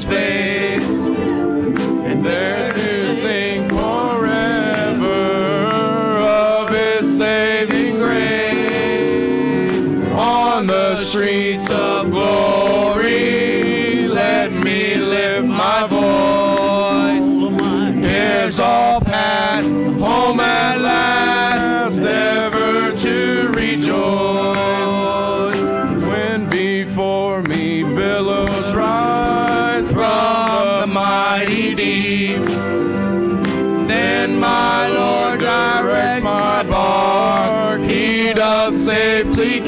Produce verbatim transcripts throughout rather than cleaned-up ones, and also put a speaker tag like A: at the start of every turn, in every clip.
A: face, and there to sing forever of His saving grace. On the streets of glory, let me lift my voice. Cares all past, home at last, ever to rejoice. When before me billows rise from the mighty deep, then my Lord directs my bark, He doth safely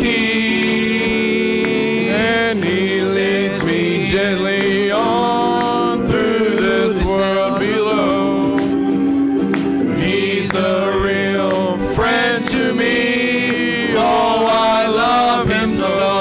A: keep, and He leads me gently on through this world below. He's a real friend to me, oh, I love Him so.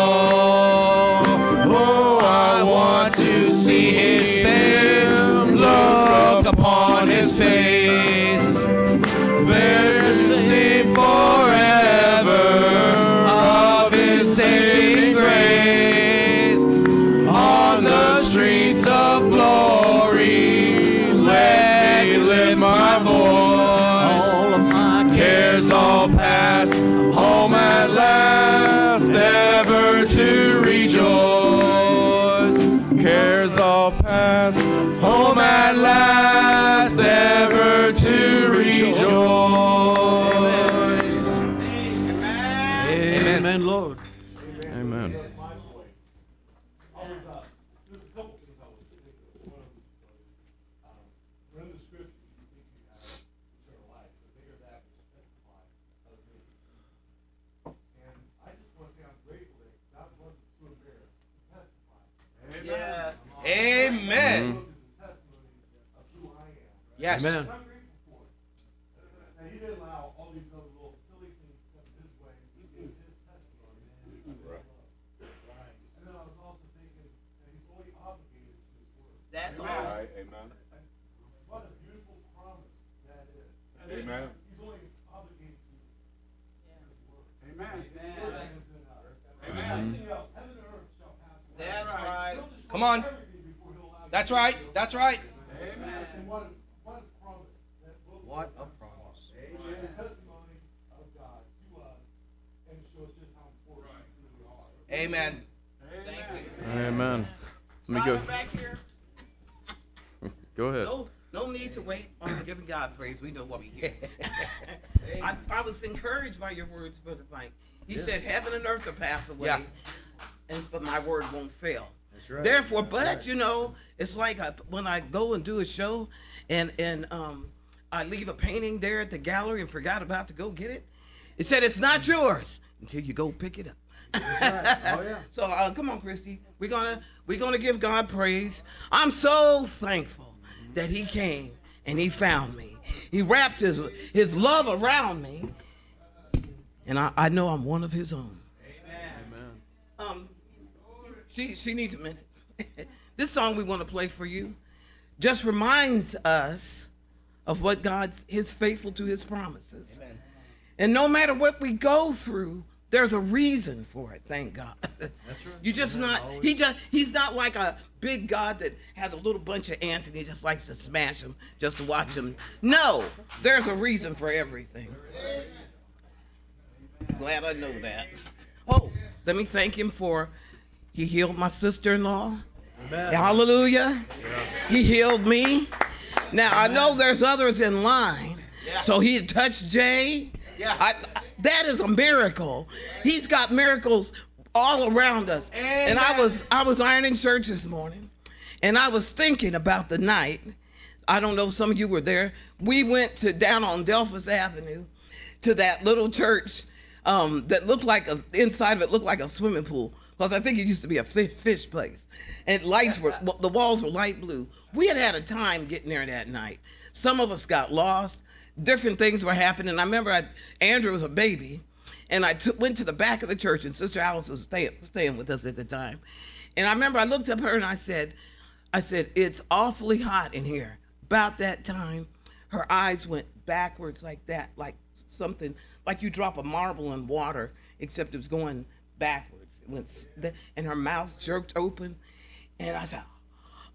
A: Oh, I want to see His face, look upon His face. There's to sing forever of His saving grace. On the streets of glory, let me lift my voice. All of my cares all past, home at last, ever to rejoice. Cares all past, home at last, ever to rejoice.
B: Amen, Amen Lord.
A: Amen.
C: Yes. Amen.
A: Mm-hmm.
C: Yes.
B: Amen.
D: And He didn't allow all these other little silly things to come His way. He gave His testimony. Right. Right. And then I was also thinking that He's only obligated to His word.
C: That's
D: Amen.
C: all.
D: Right. Amen. And what a beautiful promise that is. Amen. He's only obligated to His word. Amen. Amen. Amen. Everything else, heaven and earth shall pass away.
C: That's right.
D: Come on.
C: That's right. That's right.
D: Amen. And what a, what a promise. That will
C: What a promise.
D: Amen. The testimony of God to us, and it shows just how important we truly are.
C: Amen.
D: Thank you.
A: Amen. Let me go.
C: Back here.
A: Go ahead.
C: No, no need to wait on giving God praise. We know what we hear. I, I was encouraged by your words, Brother Mike. He yes. said, "Heaven and earth will pass away, yeah. and but my word won't fail." That's right. Therefore, That's but right. you know, it's like I, when I go and do a show, and and um, I leave a painting there at the gallery and forgot about to go get it. It said it's not yours until you go pick it up. Right. Oh, yeah. So uh, come on, Christy. We're gonna we're gonna give God praise. I'm so thankful that He came and He found me. He wrapped His His love around me, and I, I know I'm one of His own. Amen. Um, she she needs a minute. This song we want to play for you just reminds us of what God's His faithful to His promises. Amen. And no matter what we go through, there's a reason for it, thank God. That's right. You just Amen. not Always. he just he's not like a big God that has a little bunch of ants and He just likes to smash them just to watch them. No, there's a reason for everything. Glad I know that. Oh, let me thank Him for He healed my sister-in-law. Amen. Hallelujah. Yeah. He healed me. Now Amen. I know there's others in line. Yeah. So He touched Jay. Yeah. I, that is a miracle. He's got miracles all around us. Amen. And I was I was ironing shirts this morning, and I was thinking about the night. I don't know if some of you were there. We went to down on Delphus Avenue to that little church um, that looked like a, inside of it looked like a swimming pool, because I think it used to be a fish, fish place. And lights were the walls were light blue. We had had a time getting there that night. Some of us got lost. Different things were happening. I remember I, Andrew was a baby, and I t- went to the back of the church, and Sister Alice was staying, staying with us at the time. And I remember I looked up at her and I said, I said, "It's awfully hot in here." About that time, her eyes went backwards like that, like something, like you drop a marble in water, except it was going backwards. It went, and her mouth jerked open, and I said,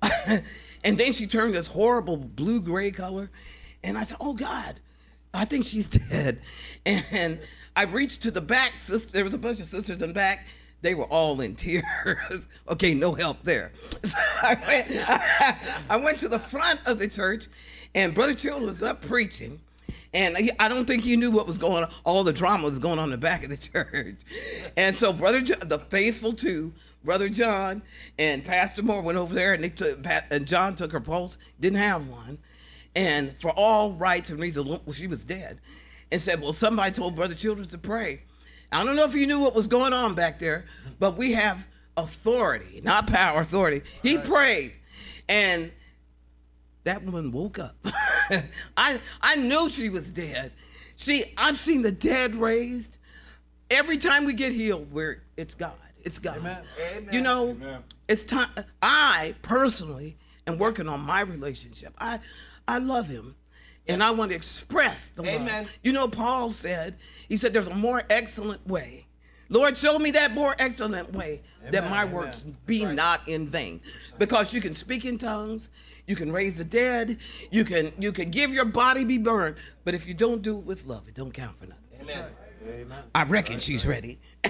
C: And then she turned this horrible blue-gray color. And I said, oh, God, I think she's dead. And I reached to the back. Sister, there was a bunch of sisters in the back. They were all in tears. Okay, no help there. So I went, I, I went to the front of the church, and Brother Children was up preaching. And he, I don't think he knew what was going on. All the drama was going on in the back of the church. And so Brother John, the faithful two, Brother John and Pastor Moore went over there, and, they took, and John took her pulse, didn't have one. And for all rights and reasons, well, she was dead. And said, well, somebody told Brother Childers to pray. I don't know if you knew what was going on back there, but we have authority, not power, authority. He right. prayed. And that woman woke up. I I knew she was dead. See, I've seen the dead raised. Every time we get healed, we're it's God. It's God. Amen. You know, Amen. It's time. I personally am working on my relationship. I I love him. Yes. And I want to express the Amen. Love. You know, Paul said, he said, there's a more excellent way. Lord, show me that more excellent way, Amen. That my Amen. Works be right. Not in vain. Because you can speak in tongues, you can raise the dead, you can you can give your body be burned, but if you don't do it with love, it don't count for nothing. Amen. Amen. I reckon right. She's ready.
B: um,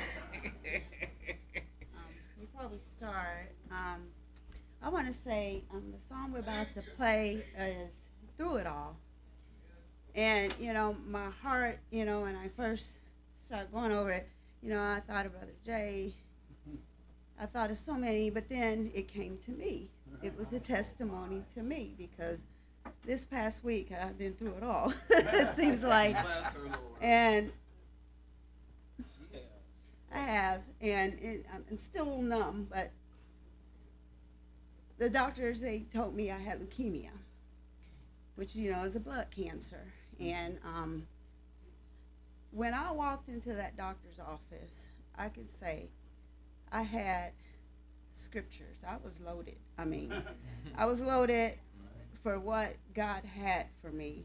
B: before we start, um, I want to say um, the song we're about to play is Through It All. And, you know, my heart, you know, when I first started going over it, you know, I thought of Brother Jay. I thought of so many, but then it came to me. It was a testimony to me because this past week I've been through it all. It seems like. And I have, and it, I'm still a little numb, but the doctors, they told me I had leukemia, which, you know, is a blood cancer. And um, when I walked into that doctor's office, I could say I had scriptures. I was loaded. I mean, I was loaded for what God had for me.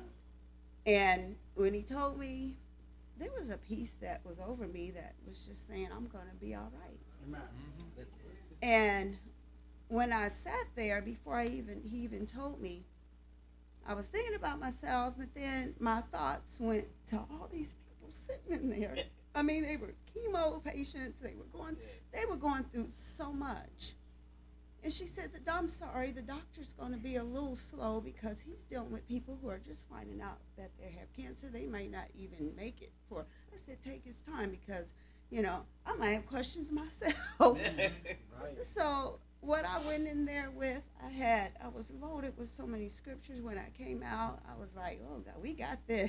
B: And when he told me, there was a peace that was over me that was just saying, I'm going to be all right. And when I sat there, before I even he even told me, I was thinking about myself, but then my thoughts went to all these people sitting in there. I mean, they were chemo patients. They were going, they were going through so much. And she said, I'm sorry, the doctor's going to be a little slow because he's dealing with people who are just finding out that they have cancer. They might not even make it for. I said, take his time because, you know, I might have questions myself. Right. So what I went in there with, I had, I was loaded with so many scriptures. When I came out, I was like, oh, God, we got this.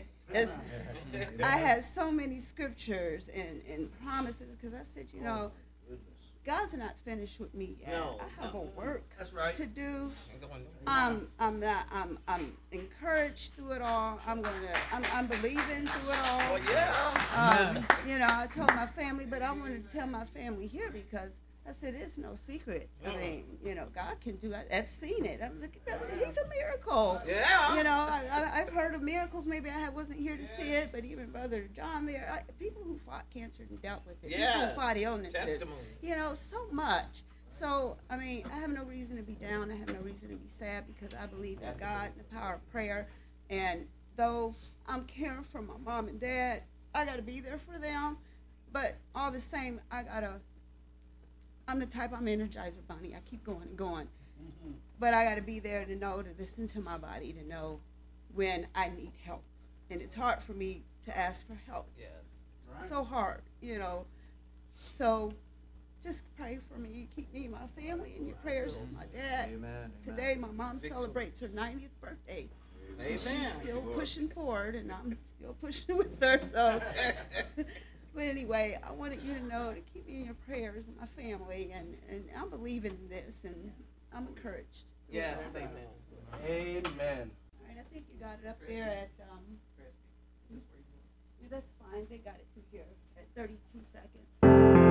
B: I had so many scriptures and, and promises because I said, you know, God's not finished with me yet. No, I have no. a work That's right. to do. Um, I'm not. I'm. I'm encouraged through it all. I'm gonna. I'm, I'm believing through it all.
C: Well,
B: yeah. Um, you know, I told my family, but I wanted to tell my family here because I said it's no secret. I mean, you know, God can do it. I've seen it. I'm looking, brother. He's a miracle.
C: Yeah.
B: You know, I, I, I've heard of miracles. Maybe I wasn't here to see it, but even Brother John there, I, people who fought cancer and dealt with it,
C: yes.
B: people who fought illnesses,
C: testimony.
B: You know, so much. So, I mean, I have no reason to be down. I have no reason to be sad because I believe in God and the power of prayer. And though I'm caring for my mom and dad, I got to be there for them. But all the same, I got to, I'm the type, I'm Energizer Bunny. I keep going and going. Mm-hmm. But I got to be there to know, to listen to my body, to know when I need help. And it's hard for me to ask for help.
C: Yes. Right.
B: So hard, you know. So just pray for me. Keep me and my family in your prayers. My dad.
A: Amen.
B: Today, my mom celebrates her ninetieth birthday.
C: Amen.
B: She's still pushing forward, and I'm still pushing with her. So, but anyway, I wanted you to know to keep me in your prayers and my family, and, and I'm believing in this, and I'm encouraged.
C: Yes. Amen.
A: Amen.
B: All right, I think you got it up there at. Um, that's fine. They got it through here at thirty-two seconds.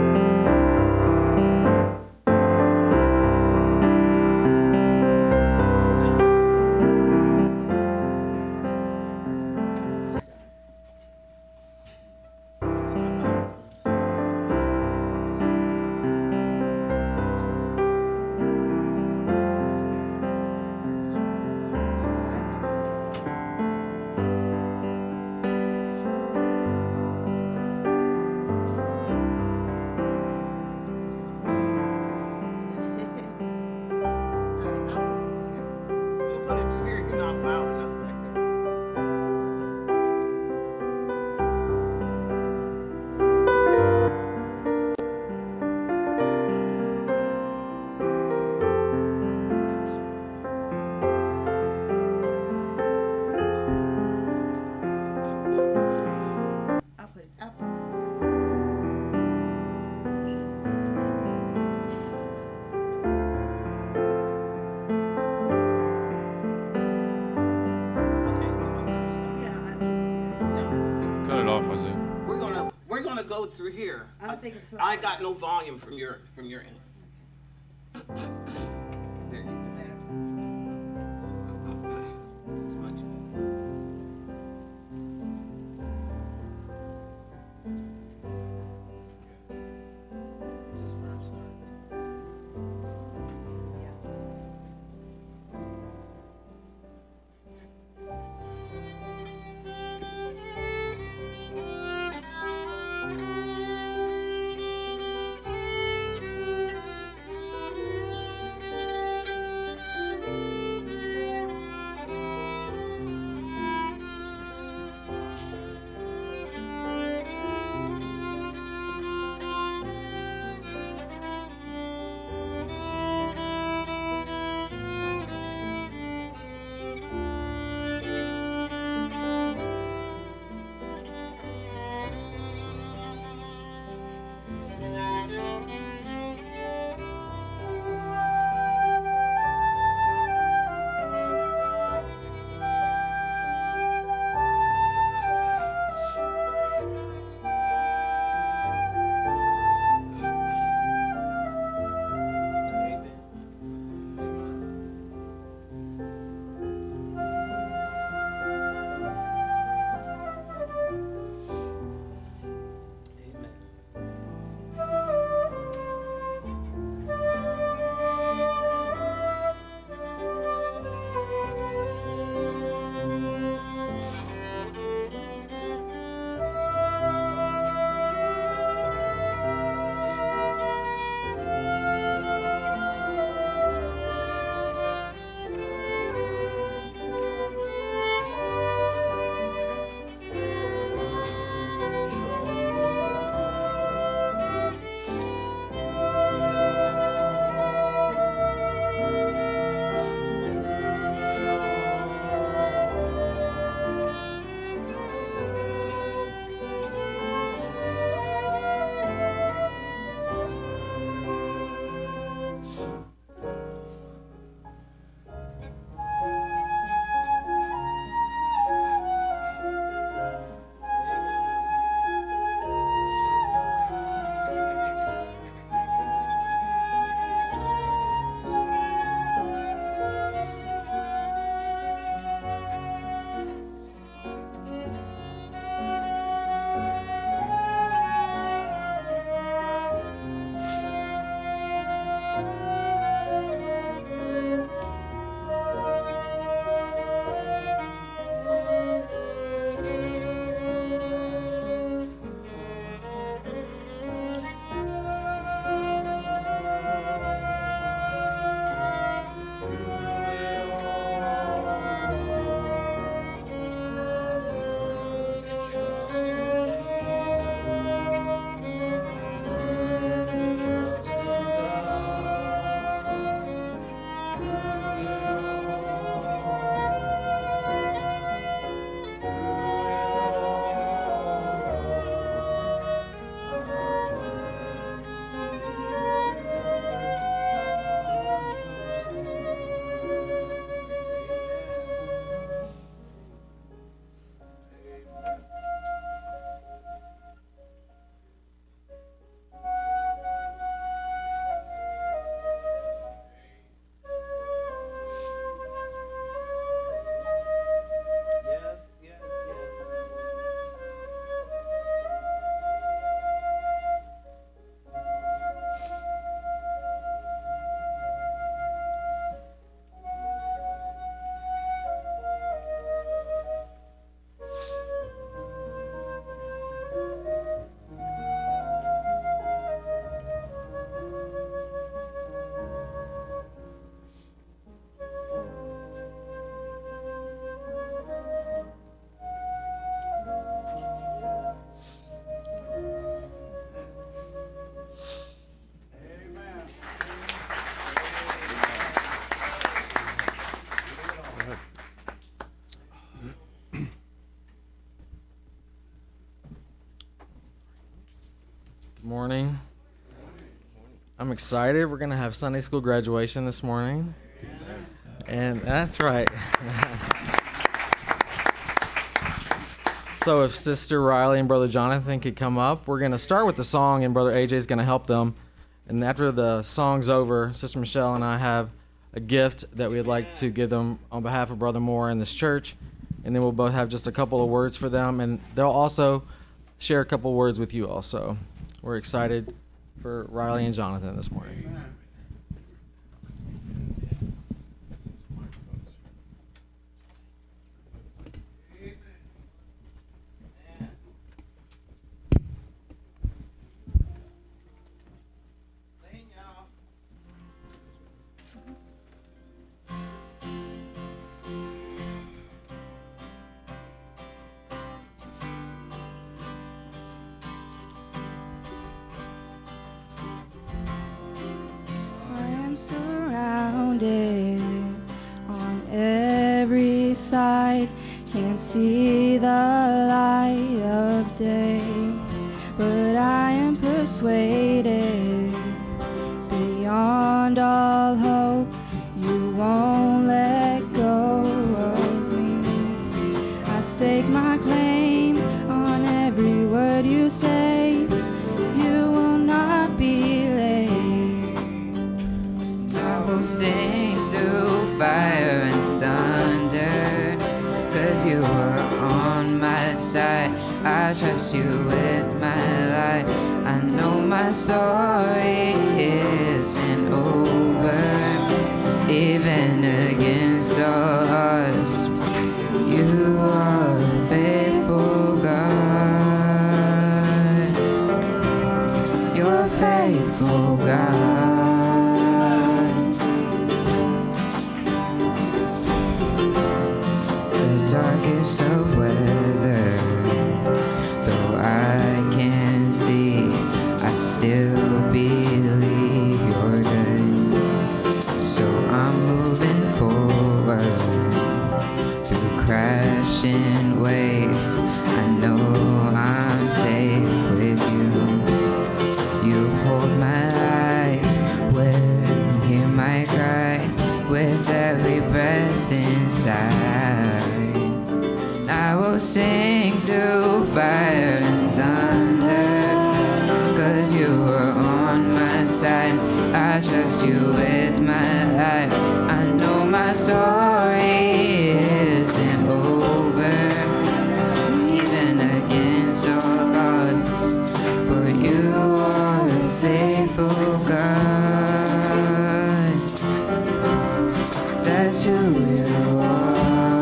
C: flow through here.
B: I don't think it's so
C: I
B: loud.
C: got no volume from your from your end. There you go. This is much better. This is where I started.
A: Morning. I'm excited. We're going to have Sunday school graduation this morning. And that's right.
E: So if Sister Riley and Brother Jonathan could come up, we're going to start with the song, and Brother A J is going to help them. And after the song's over, Sister Michelle and I have a gift that we'd like to give them on behalf of Brother Moore and this church. And then we'll both have just a couple of words for them, and they'll also share a couple of words with you also. We're excited for Riley and Jonathan this morning.
F: On every side, can't see the light of day, but I am persuaded beyond all hope you won't let go of me. I stake my claim on every word you say, you will not be late.
G: I will sing through fire and thunder, 'cause you are on my side. I trust you with my life. I know my story isn't over, even against all odds. You are a faithful God. You're a faithful God. Darkest of weather, though I can't see, I still believe you're good. So I'm moving forward through crashing waves. I know I'm safe with you. You hold my life when you hear my cry, with every breath inside. I will sing through fire and thunder, 'cause you are on my side. I trust you with my life. I know my story isn't over, even against all odds. For you are a faithful God. That's who you are.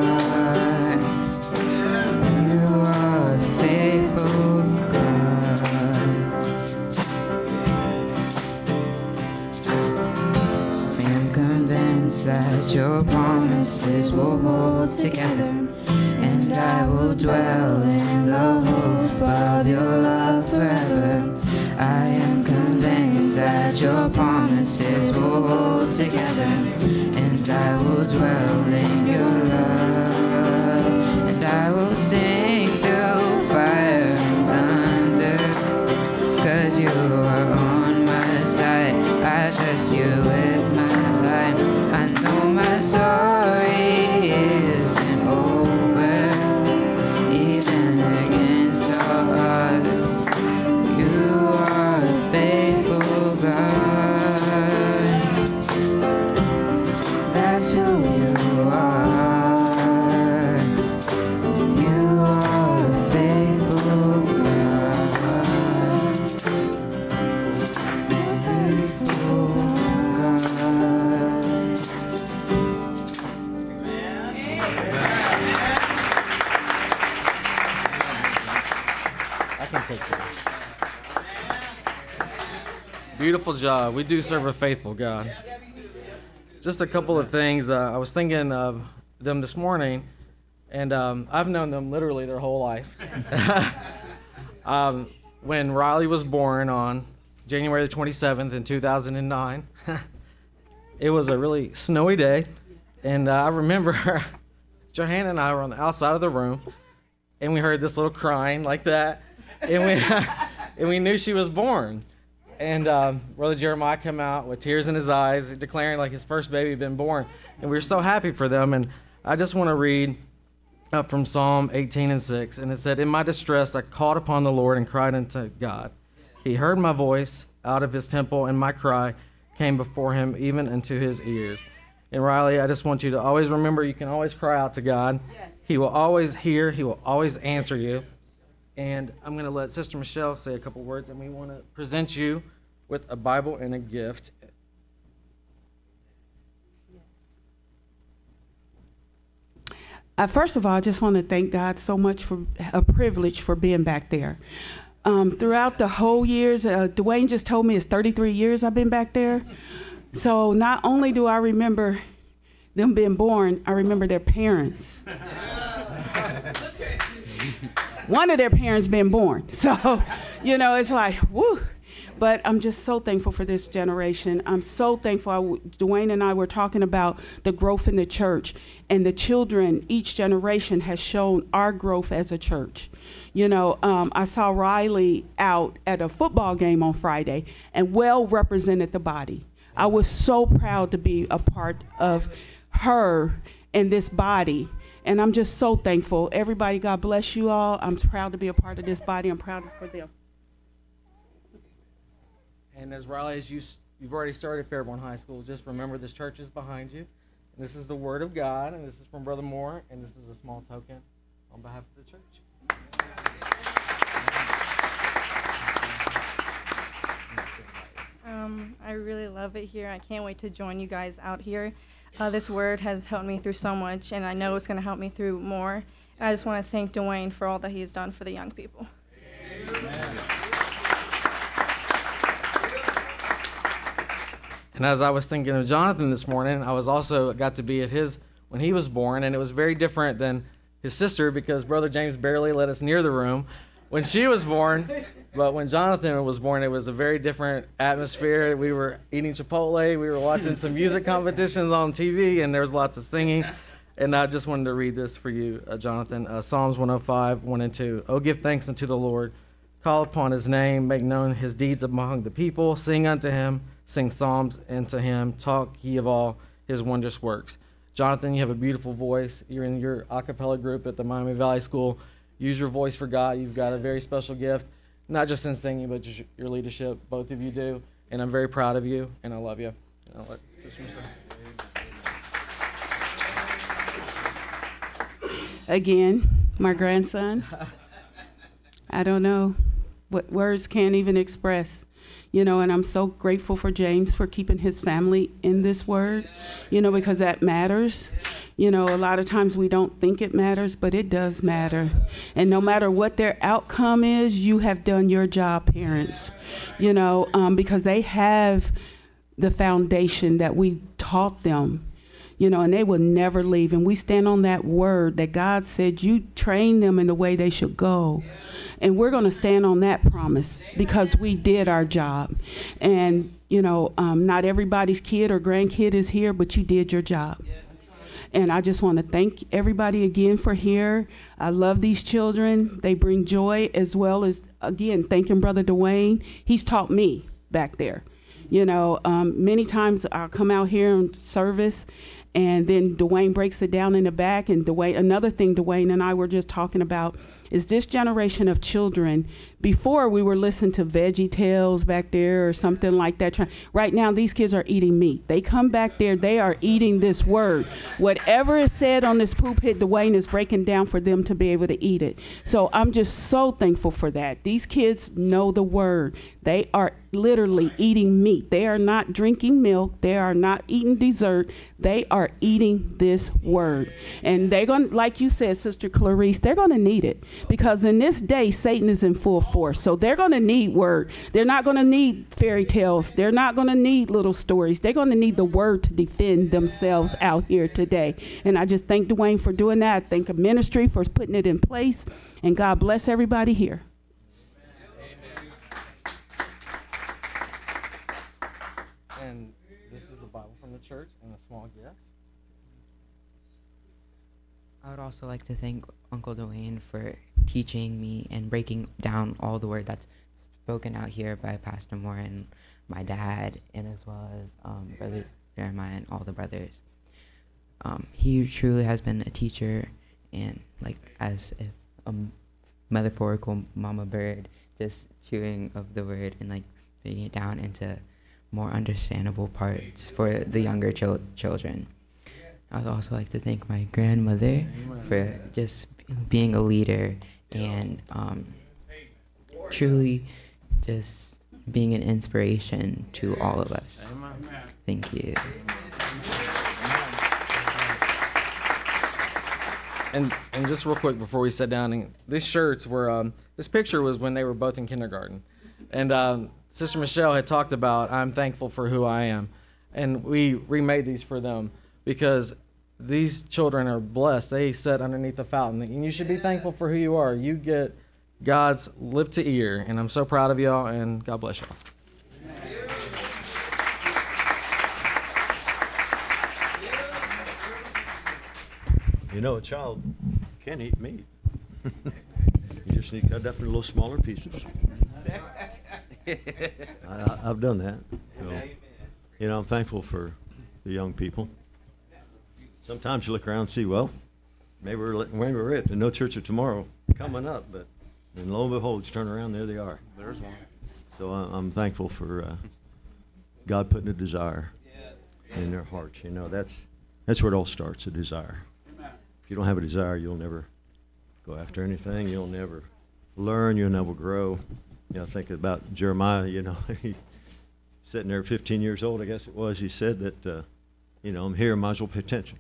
G: That your promises will hold together, and I will dwell in the hope of your love forever. I am convinced that your promises will hold together, and I will dwell in your love, and I will sing through fire and thunder, 'cause you are on my side. I trust you with my life. I know my story isn't over, even against all odds. You are a faithful God. That's who you are. You are a faithful God. Faithful God.
E: I can take that. Beautiful job. We do serve a faithful God. Just a couple of things. Uh, I was thinking of them this morning, and um, I've known them literally their whole life. um, when Riley was born on January the twenty-seventh in two thousand nine, it was a really snowy day, and uh, I remember Johanna and I were on the outside of the room, and we heard this little crying like that, and we and we knew she was born. And um, Brother Jeremiah came out with tears in his eyes, declaring like his first baby had been born, and we were so happy for them. And I just want to read up from Psalm eighteen and six, and it said, "In my distress I called upon the Lord and cried unto God. He heard my voice out of his temple, and my cry came before him, even into his ears." And Riley, I just want you to always remember you can always cry out to God. Yes. He will always hear. He will always answer you. And I'm going to let Sister Michelle say a couple words, and we want to present you with a Bible and a gift.
H: Uh, first of all, I just want to thank God so much for a privilege for being back there. Um, throughout the whole years, uh, Dwayne just told me it's thirty-three years I've been back there. So not only do I remember them being born, I remember their parents. One of their parents being born. So, you know, it's like, woo. But I'm just so thankful for this generation. I'm so thankful. I, Dwayne and I were talking about the growth in the church, and the children, each generation has shown our growth as a church. You know, um, I saw Riley out at a football game on Friday and well represented the body. I was so proud to be a part of her and this body. And I'm just so thankful. Everybody, God bless you all. I'm proud to be a part of this body. I'm proud for them.
E: And as Riley, as you, you've already started Fairborn High School, just remember this church is behind you. And this is the Word of God, and this is from Brother Moore, and this is a small token on behalf of the church.
F: Um, I really love it here. I can't wait to join you guys out here. Uh, this word has helped me through so much, and I know it's going to help me through more. And I just want to thank Dwayne for all that he's done for the young people.
E: Amen. And as I was thinking of Jonathan this morning, I was also got to be at his when he was born, and it was very different than his sister because Brother James barely let us near the room when she was born. But when Jonathan was born, it was a very different atmosphere. We were eating Chipotle, we were watching some music competitions on T V, and there was lots of singing. And I just wanted to read this for you, uh, Jonathan. Uh, Psalms one oh five, one and two. "Oh, give thanks unto the Lord. Call upon his name. Make known his deeds among the people. Sing unto him. Sing psalms unto him. Talk ye of all his wondrous works." Jonathan, you have a beautiful voice. You're in your a cappella group at the Miami Valley School. Use your voice for God. You've got a very special gift, not just in singing, but just your leadership. Both of you do. And I'm very proud of you, and I love you. And I'll let Sister say.
H: Again, my grandson. I don't know what words can't even express, you know, and I'm so grateful for James for keeping his family in this word, you know, because that matters. You know, a lot of times we don't think it matters, but it does matter. And no matter what their outcome is, you have done your job, parents, you know, um, because they have the foundation that we taught them. You know, and they will never leave. And we stand on that word that God said, you train them in the way they should go. And we're going to stand on that promise because we did our job. And, you know, um, not everybody's kid or grandkid is here, but you did your job. And I just want to thank everybody again for here. I love these children. They bring joy, as well as, again, thanking Brother Dwayne. He's taught me back there. You know, um, many times I'll come out here in service, and then Dwayne breaks it down in the back. And Dwayne, another thing Dwayne and I were just talking about is this generation of children. Before we were listening to Veggie Tales back there or something like that. Right now, these kids are eating meat. They come back there, they are eating this word. Whatever is said on this pulpit, Dwayne is breaking down for them to be able to eat it. So I'm just so thankful for that. These kids know the word. They are literally eating meat. They are not drinking milk. They are not eating dessert. They are eating this word. And they're going to, like you said, Sister Clarice, they're going to need it. Because in this day, Satan is in full force. So they're going to need word. They're not going to need fairy tales. They're not going to need little stories. They're going to need the word to defend themselves out here today. And I just thank Dwayne for doing that. I thank the ministry for putting it in place. And God bless everybody here.
E: And this is the Bible from the church and a small gift.
G: I would also like to thank Uncle Dwayne for teaching me and breaking down all the word that's spoken out here by Pastor Moore and my dad, and as well as um, Brother Jeremiah and all the brothers. Um, he truly has been a teacher and like as if a metaphorical mama bird, just chewing of the word and like breaking it down into more understandable parts for the younger chil- children. I would also like to thank my grandmother for just being a leader and um, truly just being an inspiration to all of us. Thank you.
E: And and just real quick before we sit down, and these shirts were um, this picture was when they were both in kindergarten, and um, Sister Michelle had talked about I'm thankful for who I am, and we remade these for them because these children are blessed. They sit underneath the fountain, and you should be thankful for who you are. You get God's lip to ear, and I'm so proud of y'all, and God bless y'all.
I: You know, a child can't eat meat. You just need to cut it up in little smaller pieces. I, I've done that. So, you know, I'm thankful for the young people. Sometimes you look around and see, well, maybe we're, maybe we're it. The No Church of Tomorrow coming up, but and lo and behold, you turn around, there they are.
A: There's one.
I: So I, I'm thankful for uh, God putting a desire in their hearts. You know, that's that's where it all starts, a desire. If you don't have a desire, you'll never go after anything. You'll never learn. You'll never grow. You know, think about Jeremiah, you know, he's sitting there fifteen years old, I guess it was. He said that, uh, you know, I'm here, might as well pay attention.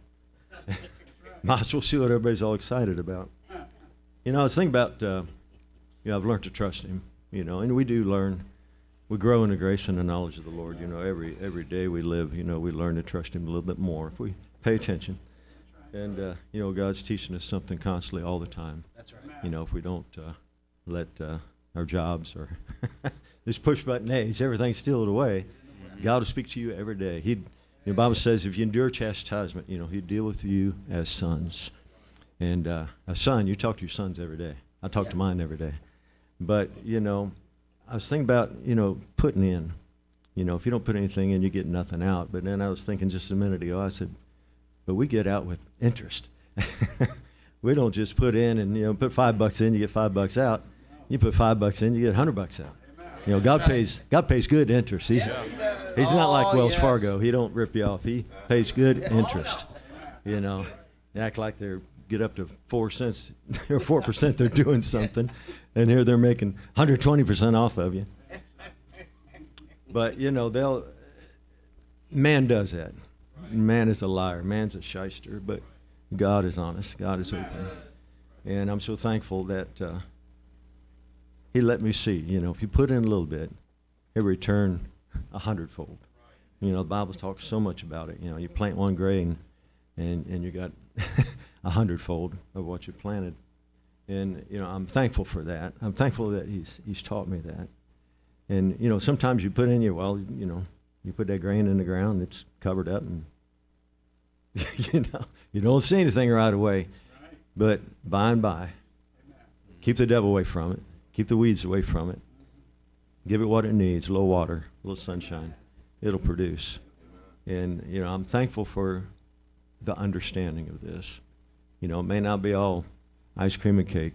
I: Might as well see what everybody's all excited about. You know, I was thinking about, uh, you know, I've learned to trust him, you know, and we do learn. We grow in the grace and the knowledge of the Lord. You know, every every day we live, you know, we learn to trust him a little bit more if we pay attention. And, uh, you know, God's teaching us something constantly all the time. That's right. You know, if we don't uh, let uh, our jobs or this push button age, everything steal it away, God will speak to you every day. He, the Bible says if you endure chastisement, you know, he'll deal with you as sons. And uh, a son, you talk to your sons every day. I talk yeah. to mine every day. But, you know, I was thinking about, you know, putting in. You know, if you don't put anything in, you get nothing out. But then I was thinking just a minute ago, I said, but we get out with interest. We don't just put in and, you know, put five bucks in, you get five bucks out. You put five bucks in, you get a hundred bucks out. You know, God pays God pays good interest. He's yeah. he's not like Wells yes. Fargo. He don't rip you off. He pays good interest. You know, they act like they're get up to four cents or four percent. They're doing something, and here they're making one hundred twenty percent off of you. But you know, they'll man does that. Man is a liar. Man's a shyster, but God is honest. God is open. And I'm so thankful that uh, he let me see, you know, if you put in a little bit, he'll return a hundredfold. You know, the Bible talks so much about it. You know, you plant one grain and, and you got a hundredfold of what you planted. And, you know, I'm thankful for that. I'm thankful that he's he's taught me that. And, you know, sometimes you put in your, well, you know, you put that grain in the ground, it's covered up, and you know, you don't see anything right away. But by and by, keep the devil away from it. Keep the weeds away from it. Give it what it needs, a little water, a little sunshine. It'll produce. And, you know, I'm thankful for the understanding of this. You know, it may not be all ice cream and cake,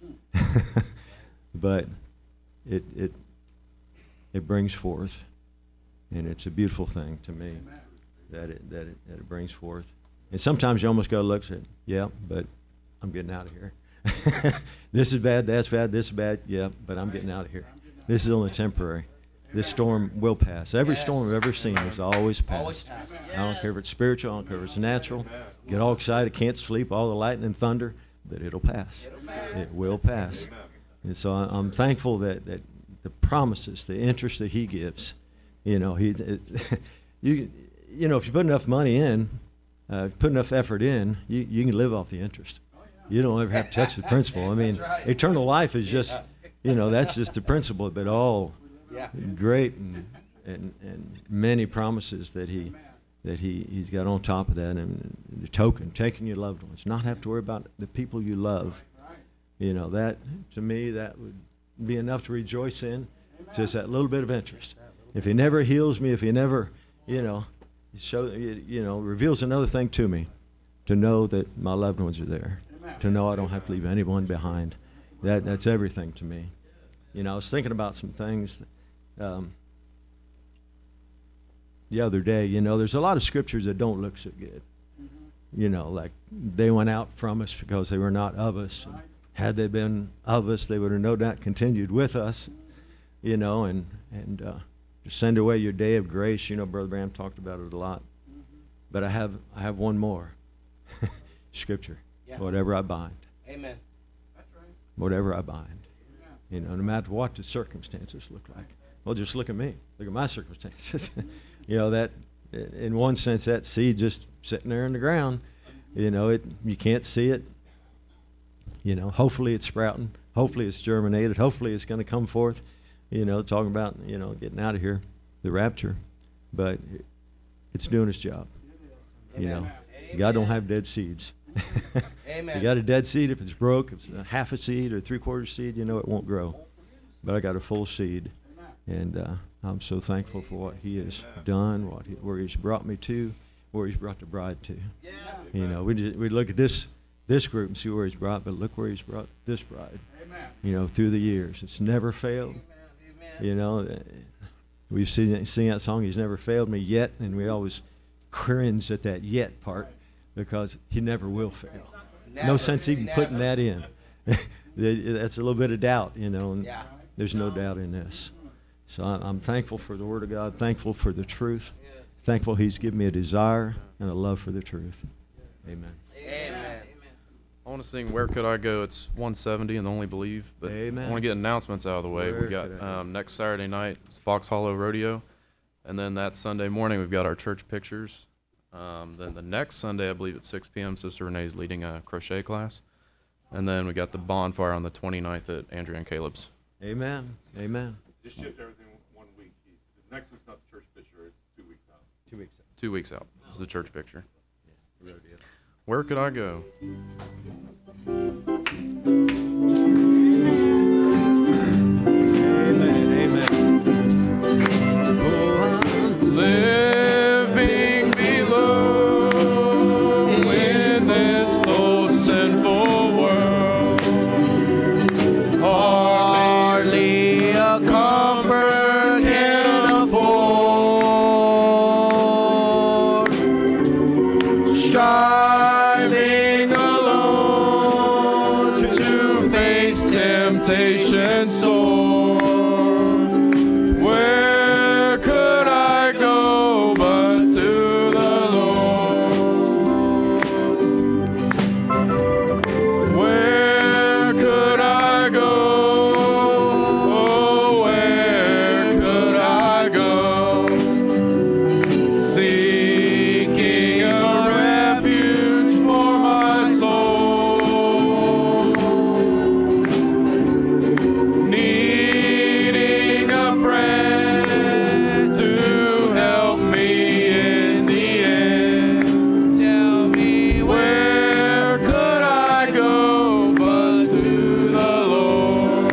I: but it it it brings forth. And it's a beautiful thing to me that it that it that it brings forth. And sometimes you almost go look and say, yeah, but I'm getting out of here. This is bad, that's bad, this is bad, yeah, but I'm getting out of here. This is only temporary. This storm will pass. Every yes. storm I've ever seen has always passed. Always pass. Yes. I don't care if it's spiritual, I don't care if it's natural. Get all excited, can't sleep, all the lightning and thunder, but it'll pass. It will pass. And so I'm thankful that, that the promises, the interest that he gives, you know, he, it, you, you know, if you put enough money in, uh, put enough effort in, you, you can live off the interest. You don't ever have to touch the principal. I mean, right. Eternal life is just, you know, that's just the principle, but all yeah. great and, and and many promises that he that he, he's got on top of that, and the token, taking your loved ones, not have to worry about the people you love. You know, that, to me, that would be enough to rejoice in, just that little bit of interest. If he never heals me, if he never, you know, show, you know, reveals another thing to me, to know that my loved ones are there. to know I don't have to leave anyone behind. That that's everything to me. You know, I was thinking about some things um, the other day. You know, there's a lot of scriptures that don't look so good. You know, like they went out from us because they were not of us. And had they been of us, they would have no doubt continued with us. You know, and and uh, to send away your day of grace. You know, Brother Bram talked about it a lot. But I have I have one more scripture. Yeah. Whatever I bind.
J: Amen. That's right.
I: Whatever I bind. You know, no matter what the circumstances look like. Well, just look at me. Look at my circumstances. You know, that, in one sense, that seed just sitting there in the ground. You know, it you can't see it. You know, hopefully it's sprouting. Hopefully it's germinated. Hopefully it's going to come forth. You know, talking about, you know, getting out of here, the rapture. But it's doing its job. Amen. You know, Amen. God don't have dead seeds. Amen. You got a dead seed, if it's broke, if it's a half a seed or three quarter seed, you know it won't grow. But I got a full seed, and uh, I'm so thankful for what He has done, what he, where He's brought me to, where He's brought the bride to. Yeah. You know, we we look at this this group and see where He's brought, but look where He's brought this bride. Amen. You know, through the years, it's never failed. Amen. You know, we've seen sing that song, He's never failed me yet, and we always cringe at that yet part. Because He never will fail. Never, no sense even never. Putting that in. That's a little bit of doubt, you know, and yeah. There's no doubt in this. So I'm thankful for the Word of God, thankful for the truth, thankful He's given me a desire and a love for the truth. Amen.
J: Amen.
A: I want to sing Where Could I Go? It's one seventy and Only Believe. But Amen. I want to get announcements out of the way. Where we got um, next Saturday night, it's Fox Hollow Rodeo. And then that Sunday morning, we've got our church pictures. Um, then the next Sunday, I believe at six p.m., Sister Renee's leading a crochet class. And then we got the bonfire on the twenty-ninth at Andrea and Caleb's.
I: Amen. Amen.
D: Just shift everything one week. Because next week's not the church picture, it's two weeks out.
I: Two weeks out.
A: Two weeks out. This is the church picture.
I: Yeah.
A: Where could I go?
I: Amen. Amen. Oh, I'm
A: living below in this so sinful world. Hardly a comfort can afford. Striving alone to face temptation sore. Where could I go but to the Lord? Where could I go? Oh, where could I go? Seeking a refuge for my soul. Needing a friend to help me in the end. Tell me, where could I go but to the Lord?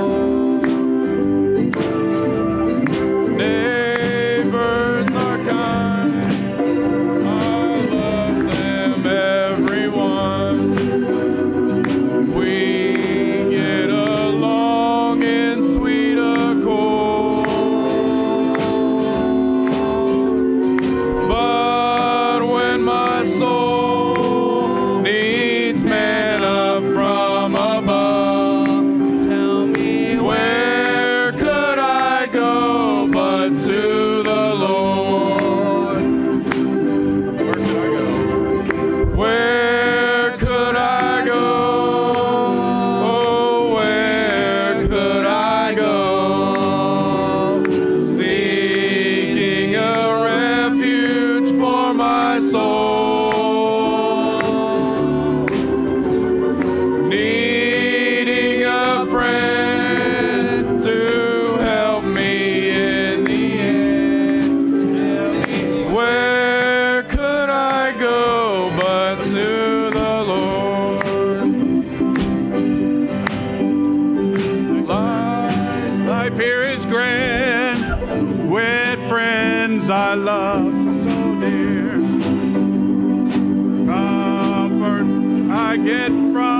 A: Neighbors are kind, I love them, everyone. We get along in sweet accord. But when my soul needs manna from above, tell me, where could I go but to the Lord? Where could I go? Where could I go? Oh, where could I go? Seeking a refuge for my soul. Needing a friend to help me in the end. Tell me, where could I go but to the Lord? Life, life here is grand with friends I love so dear. Comfort I get from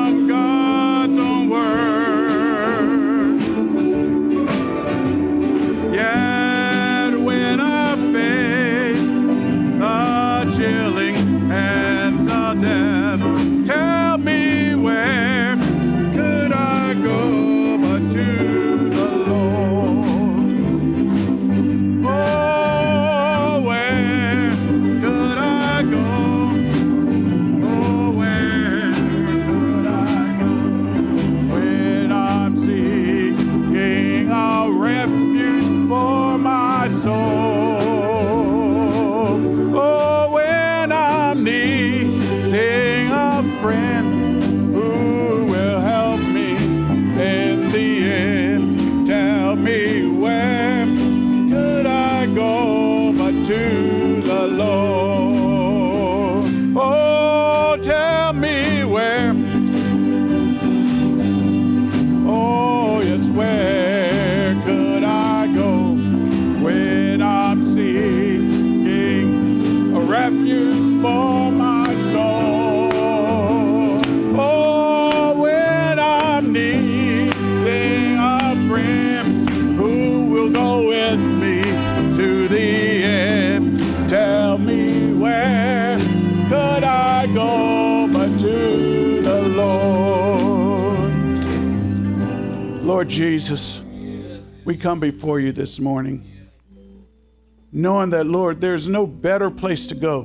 K: refuge for my soul. Oh, when I'm needing a friend who will go with me to the end, tell me where could I go but to the Lord. Lord Jesus, we come before you this morning, knowing that, Lord, there's no better place to go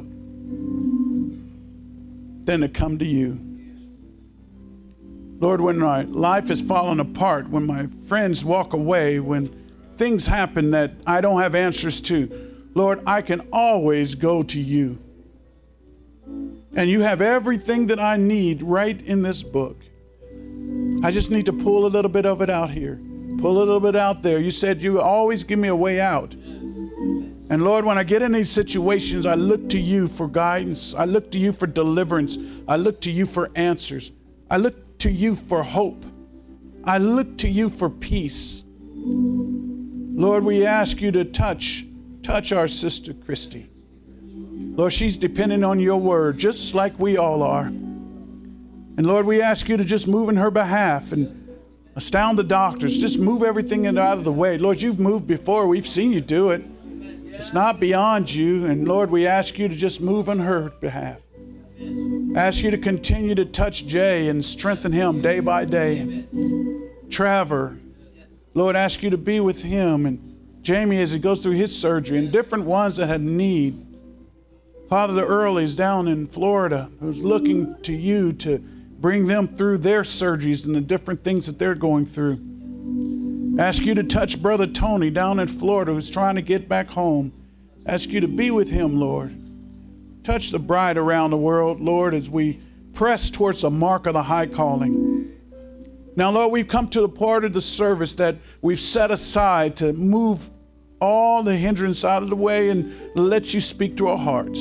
K: than to come to you. Lord, when my life is falling apart, when my friends walk away, when things happen that I don't have answers to, Lord, I can always go to you. And you have everything that I need right in this book. I just need to pull a little bit of it out here. Pull a little bit out there. You said you always give me a way out. And Lord, when I get in these situations, I look to you for guidance. I look to you for deliverance. I look to you for answers. I look to you for hope. I look to you for peace. Lord, we ask you to touch, touch our sister Christy. Lord, she's dependent on your word, just like we all are. And Lord, we ask you to just move in her behalf and astound the doctors. Just move everything out of the way. Lord, you've moved before. We've seen you do it. It's not beyond you. And Lord, we ask you to just move on her behalf. Ask you to continue to touch Jay and strengthen him day by day. Trevor, Lord, ask you to be with him and Jamie as he goes through his surgery and different ones that have need. Father, the Earleys down in Florida who's looking to you to bring them through their surgeries and the different things that they're going through. Ask you to touch Brother Tony down in Florida who's trying to get back home. Ask you to be with him, Lord. Touch the bride around the world, Lord, as we press towards the mark of the high calling. Now, Lord, we've come to the part of the service that we've set aside to move all the hindrance out of the way and let you speak to our hearts.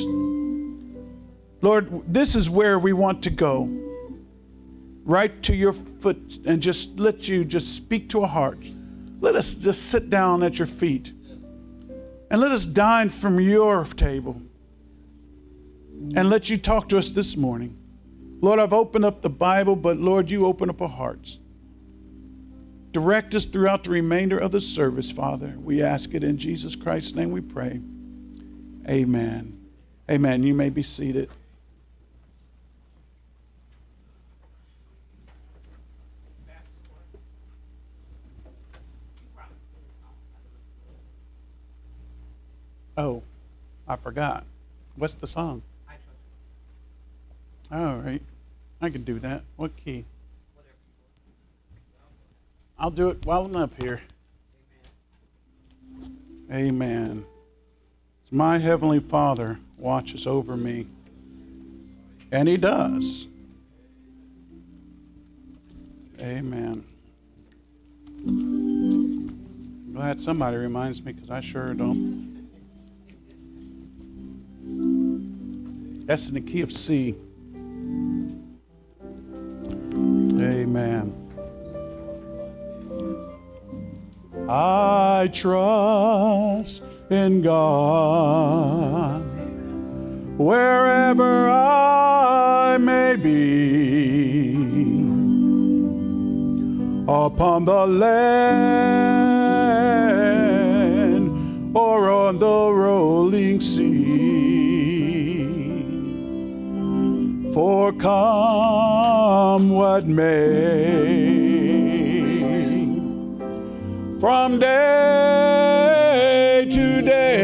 K: Lord, this is where we want to go. Right to your foot and just let you just speak to our hearts. Let us just sit down at your feet and let us dine from your table and let you talk to us this morning. Lord, I've opened up the Bible, but Lord, you open up our hearts. Direct us throughout the remainder of the service, Father. We ask it in Jesus Christ's name we pray. Amen. Amen. You may be seated. Oh, I forgot. What's the song? All right. I can do that. What key? I'll do it while I'm up here. Amen. My Heavenly Father watches over me. And He does. Amen. I'm glad somebody reminds me because I sure don't. That's in the key of C. Amen. I trust in God wherever I may be, upon the land or on the rolling sea. For come what may, from day to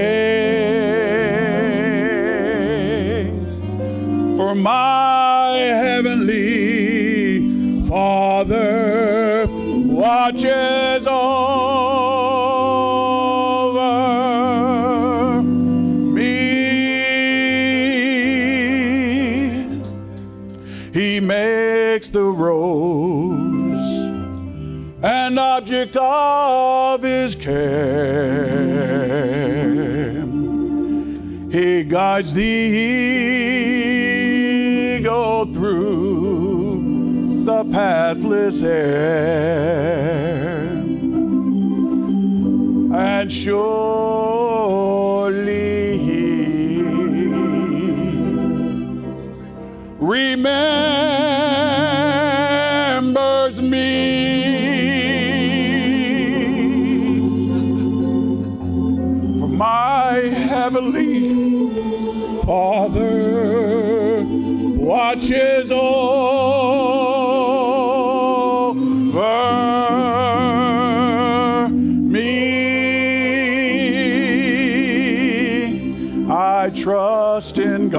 K: day, for my heavenly Father watches over me. He makes the rose an object of His care. He guides the eagle through the pathless air, and surely He remembers me. For my heavenly Father watches over me. I trust in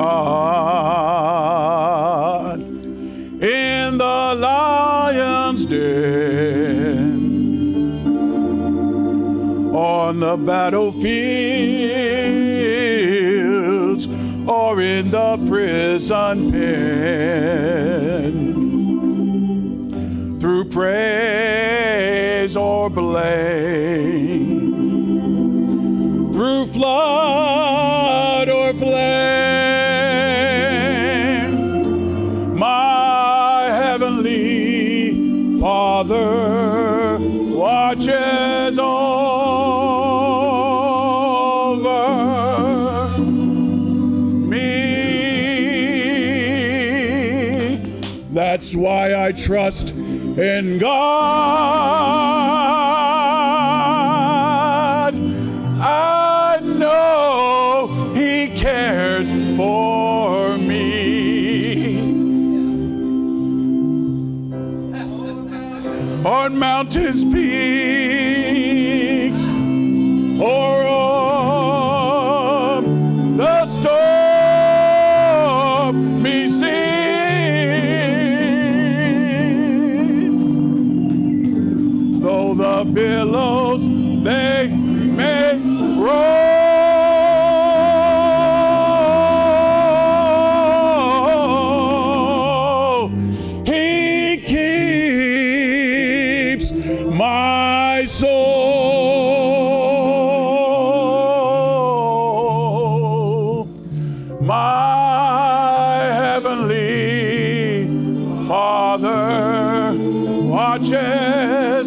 K: God in the lion's den, on the battlefields, or in the prison pen, through praise or blame, through flood or flame, my heavenly Father watches over me. That's why I trust in God. I know He cares for me. On mountains, peaks, or on the stormy sea, though the billows they may roll, He keeps my soul. My heavenly Father watches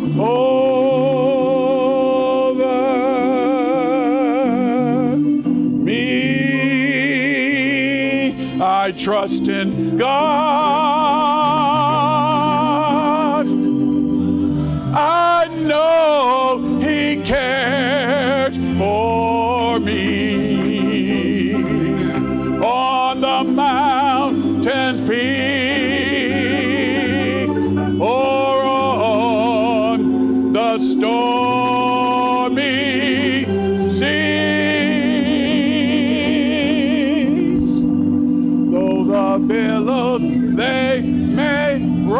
K: over me. I trust in God. I know He cares for me. On the mountains peak, or on the stormy seas, though the billows they may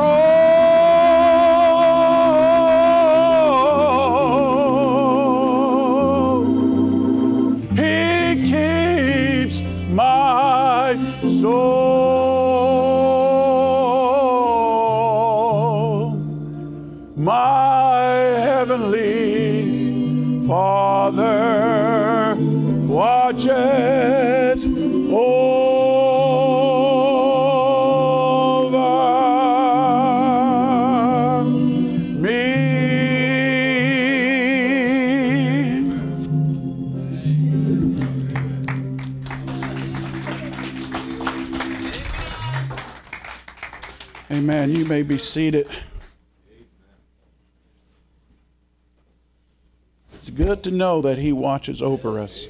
K: roll, He keeps my soul. My heavenly Father watches over me. Amen. You may be seated. It's good to know that He watches over us.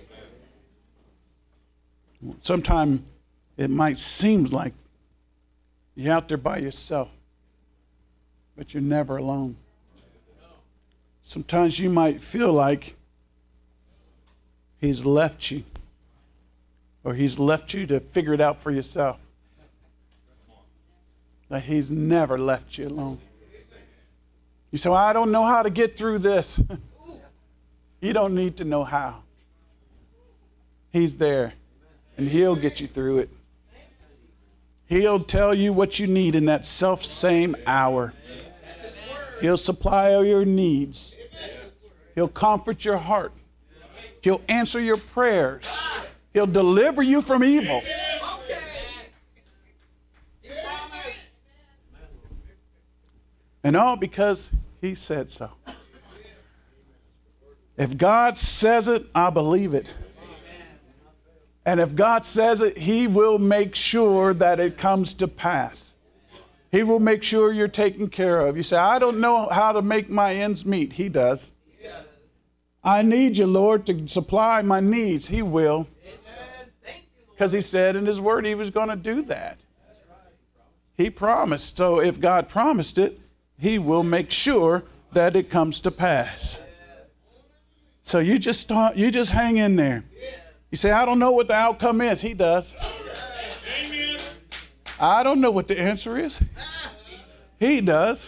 K: Sometimes it might seem like you're out there by yourself, but you're never alone. Sometimes you might feel like He's left you, or He's left you to figure it out for yourself. That He's never left you alone. You say, well, I don't know how to get through this. You don't need to know how. He's there, and He'll get you through it. He'll tell you what you need in that self-same hour. He'll supply all your needs. He'll comfort your heart. He'll answer your prayers. He'll deliver you from evil. And all because He said so. If God says it, I believe it. And if God says it, he will make sure that it comes to pass. He will make sure you're taken care of. You say, I don't know how to make my ends meet. He does. I need you, Lord, to supply my needs. He will. Because he said in his word he was going to do that. He promised. So if God promised it, he will make sure that it comes to pass. So you just start, you just hang in there. You say, I don't know what the outcome is. He does. I don't know what the answer is. He does.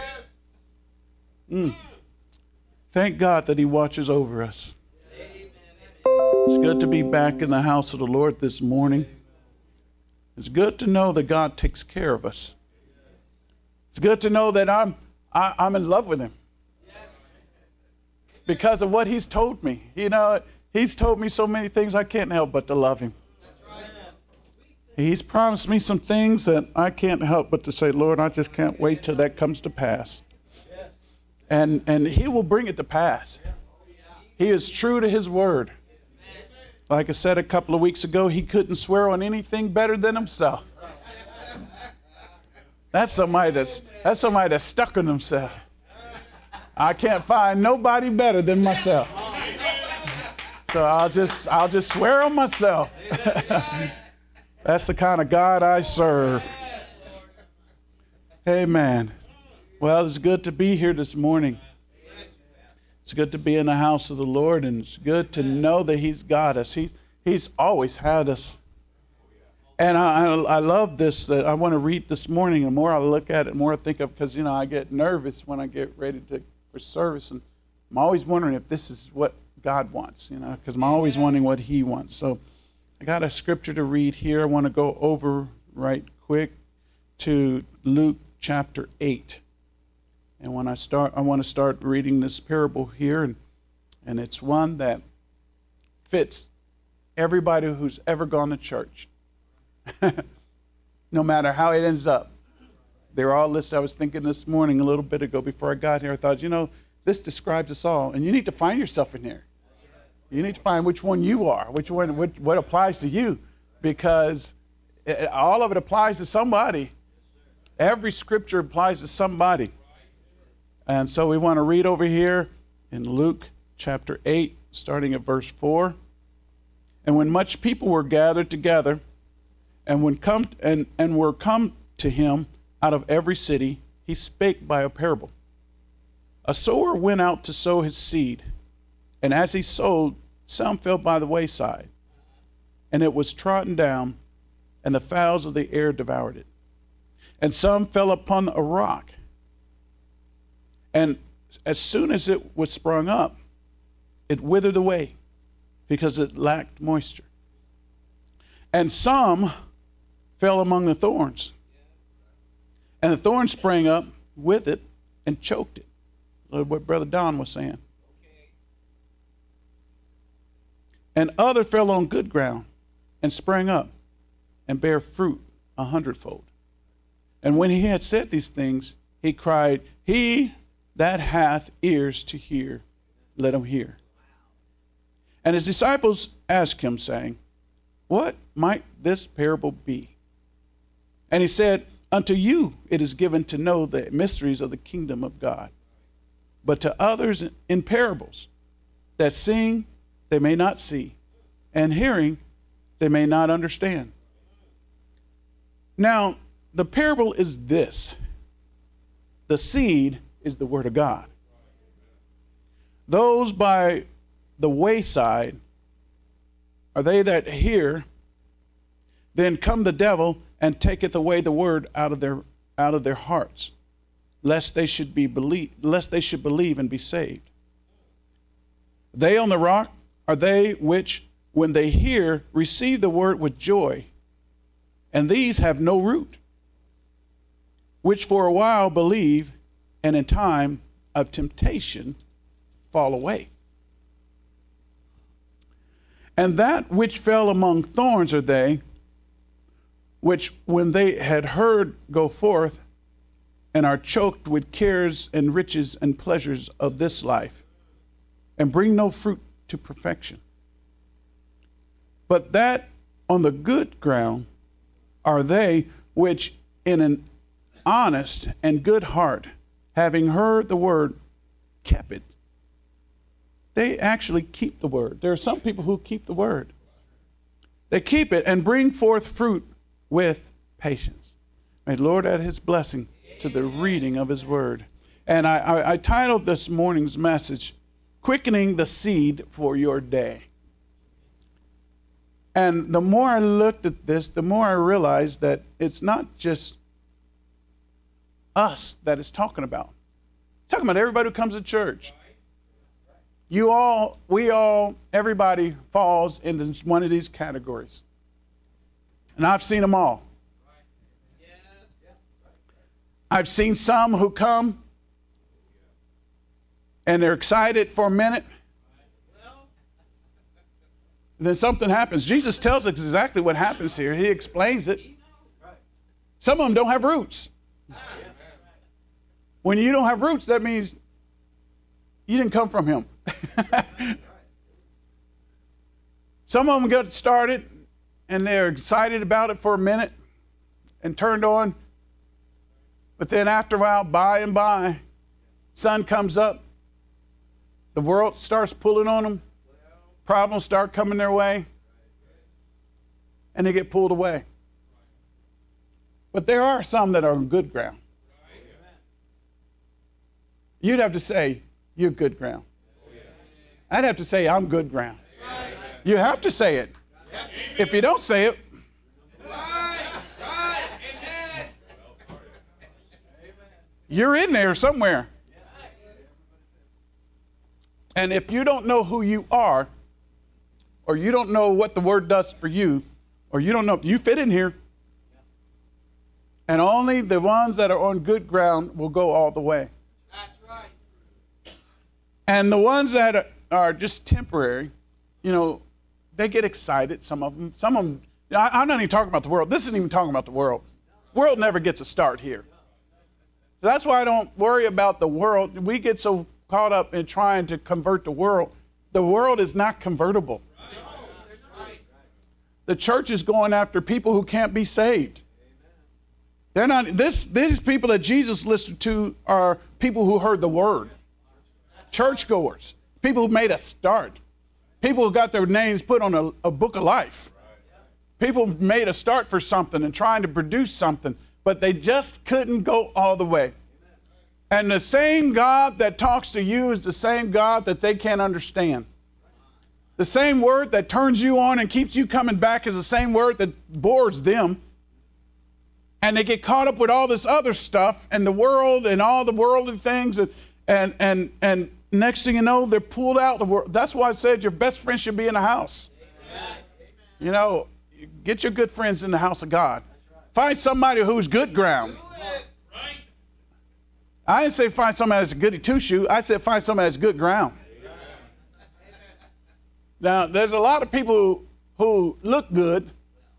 K: Mm. Thank God that he watches over us. It's good to be back in the house of the Lord this morning. It's good to know that God takes care of us. It's good to know that I'm I, I'm in love with him because of what he's told me. You know, he's told me so many things I can't help but to love him. He's promised me some things that I can't help but to say, Lord, I just can't wait till that comes to pass. And and he will bring it to pass. He is true to his word. Like I said a couple of weeks ago, he couldn't swear on anything better than himself. That's somebody that's that's somebody that's stuck on himself. I can't find nobody better than myself. So I'll just I'll just swear on myself. That's the kind of God I serve. Amen. Well, it's good to be here this morning. It's good to be in the house of the Lord, and it's good to know that he's got us. He, he's always had us. And I, I, I love this, that I want to read this morning. The more I look at it, the more I think of, because, you know, I get nervous when I get ready to for service. And I'm always wondering if this is what God wants, you know, because I'm always wondering what he wants. So I got a scripture to read here. I want to go over right quick to Luke chapter eight. And when I start, I want to start reading this parable here, and and it's one that fits everybody who's ever gone to church. No matter how it ends up. They're all listed. I was thinking this morning, a little bit ago before I got here, I thought, you know, this describes us all, and you need to find yourself in here. You need to find which one you are, which one, which, what applies to you, because it, all of it applies to somebody. Every scripture applies to somebody. And so we want to read over here in Luke chapter eight, starting at verse four. And when much people were gathered together, and when come and, and were come to him out of every city, he spake by a parable. A sower went out to sow his seed, and as he sowed, some fell by the wayside, and it was trodden down, and the fowls of the air devoured it. And some fell upon a rock, and as soon as it was sprung up, it withered away, because it lacked moisture. And some fell among the thorns, and the thorns sprang up with it and choked it. What Brother Don was saying. And other fell on good ground and sprang up and bare fruit a hundredfold. And when he had said these things, he cried, He that hath ears to hear, let him hear. And his disciples asked him, saying, What might this parable be? And he said, Unto you it is given to know the mysteries of the kingdom of God, but to others in parables, that seeing they may not see, and hearing they may not understand. Now, the parable is this. The seed is the word of God. Those by the wayside are they that hear, then come the devil and taketh away the word out of their out of their hearts, lest they should be believe, lest they should believe and be saved. They on the rock are they which, when they hear, receive the word with joy, and these have no root, which for a while believe, and in time of temptation fall away. And that which fell among thorns are they, which when they had heard go forth, and are choked with cares and riches and pleasures of this life, and bring no fruit to perfection. But that on the good ground are they which in an honest and good heart, having heard the word, kept it. They actually keep the word. There are some people who keep the word. They keep it and bring forth fruit with patience. May the Lord add his blessing to the reading of his word. And I, I, I titled this morning's message, Quickening the Seed for Your Day. And the more I looked at this, the more I realized that it's not just us that it's talking about. It's talking about everybody who comes to church. You all, we all, everybody falls into one of these categories. And I've seen them all. I've seen some who come and they're excited for a minute. Then something happens. Jesus tells us exactly what happens here. He explains it. Some of them don't have roots. When you don't have roots, that means you didn't come from him. Some of them got started and they're excited about it for a minute and turned on. But then after a while, by and by, sun comes up. The world starts pulling on them. Problems start coming their way. And they get pulled away. But there are some that are on good ground. You'd have to say, you're good ground. I'd have to say, I'm good ground. You have to say it. If you don't say it, you're in there somewhere. And if you don't know who you are, or you don't know what the word does for you, or you don't know, you fit in here. And only the ones that are on good ground will go all the way. That's right. And the ones that are just temporary, you know, they get excited, some of them. Some of them, I'm not even talking about the world. This isn't even talking about the world. The world never gets a start here. So that's why I don't worry about the world. We get so caught up in trying to convert the world. The world is not convertible. The church is going after people who can't be saved. They're not, this, these people that Jesus listed to are people who heard the word. Churchgoers. People who made a start. People who got their names put on a, a book of life. People made a start for something and trying to produce something, but they just couldn't go all the way. And the same God that talks to you is the same God that they can't understand. The same word that turns you on and keeps you coming back is the same word that bores them. And they get caught up with all this other stuff and the world and all the worldly things. And, and, and, and next thing you know, they're pulled out of the world. That's why I said your best friend should be in the house. Amen. You know, get your good friends in the house of God. Find somebody who's good ground. I didn't say find somebody that's a goody two-shoe. I said find somebody that's good ground. Now, there's a lot of people who, who look good,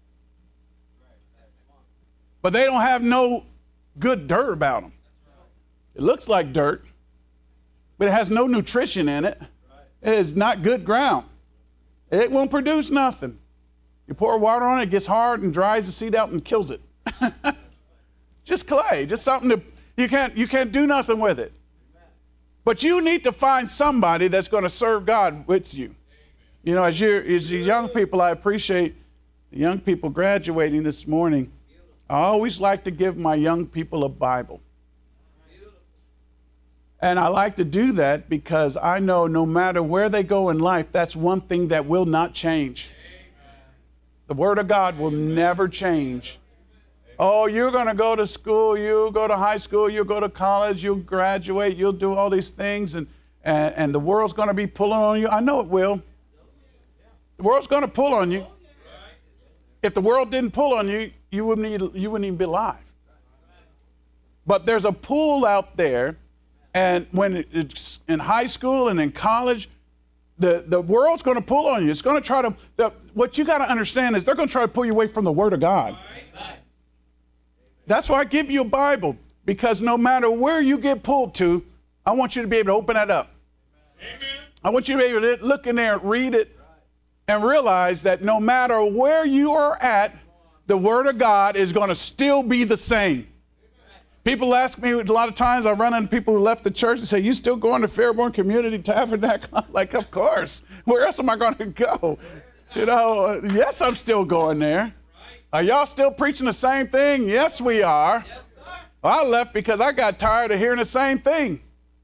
K: but they don't have no good dirt about them. It looks like dirt, but it has no nutrition in it. It is not good ground. It won't produce nothing. You pour water on it, it gets hard and dries the seed out and kills it. Just clay, just something that you can't, you can't do nothing with it. But you need to find somebody that's going to serve God with you. You know, as, you're, as you young people, I appreciate the young people graduating this morning. I always like to give my young people a Bible. And I like to do that because I know no matter where they go in life, that's one thing that will not change. The Word of God will never change. Oh, you're going to go to school, you'll go to high school, you'll go to college, you'll graduate, you'll do all these things, and, and, and the world's going to be pulling on you. I know it will. The world's going to pull on you. If the world didn't pull on you, you wouldn't even, you wouldn't even be alive. But there's a pull out there, and when it's in high school and in college, the, the world's going to pull on you. It's going to try to, the, what you got to understand is they're going to try to pull you away from the Word of God. That's why I give you a Bible, because no matter where you get pulled to, I want you to be able to open that up. Amen. I want you to be able to look in there, read it, and realize that no matter where you are at, the Word of God is going to still be the same. People ask me a lot of times, I run into people who left the church and say, you still going to Fairborn Community Tabernacle? I'm like, of course. Where else am I going to go? You know, yes, I'm still going there. Are y'all still preaching the same thing? Yes, we are. Well, I left because I got tired of hearing the same thing.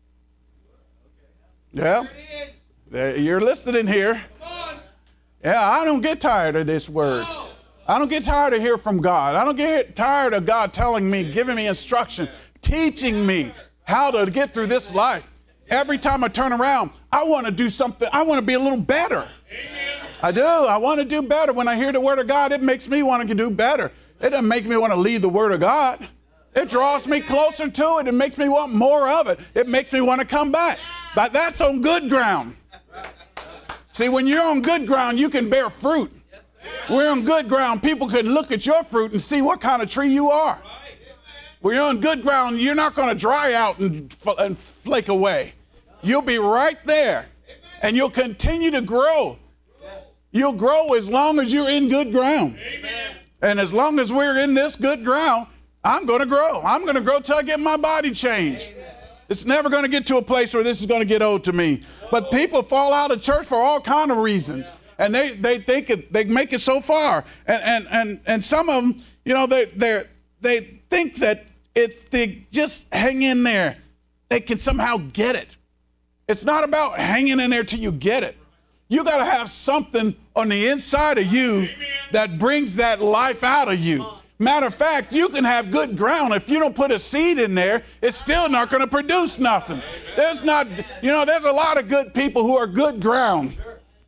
K: Yeah. You're listening here. Yeah, I don't get tired of this word. I don't get tired of hearing from God. I don't get tired of God telling me, giving me instruction, teaching me how to get through this life. Every time I turn around, I want to do something. I want to be a little better. I do. I want to do better. When I hear the Word of God, it makes me want to do better. It doesn't make me want to leave the Word of God. It draws me closer to it. It makes me want more of it. It makes me want to come back. But that's on good ground. See, when you're on good ground, you can bear fruit. We're on good ground. People can look at your fruit and see what kind of tree you are. When you're on good ground, you're not going to dry out and, and flake away. You'll be right there, and you'll continue to grow. You'll grow as long as you're in good ground. And as long as we're in this good ground, I'm going to grow. I'm going to grow till I get my body changed. It's never going to get to a place where this is going to get old to me. But people fall out of church for all kinds of reasons. And they, they think it, they make it so far. And, and, and, and some of them, you know, they, they they think that if they just hang in there, they can somehow get it. It's not about hanging in there till you get it. You got to have something on the inside of you that brings that life out of you. Matter of fact, you can have good ground. If you don't put a seed in there, it's still not going to produce nothing. There's not, you know, there's a lot of good people who are good ground.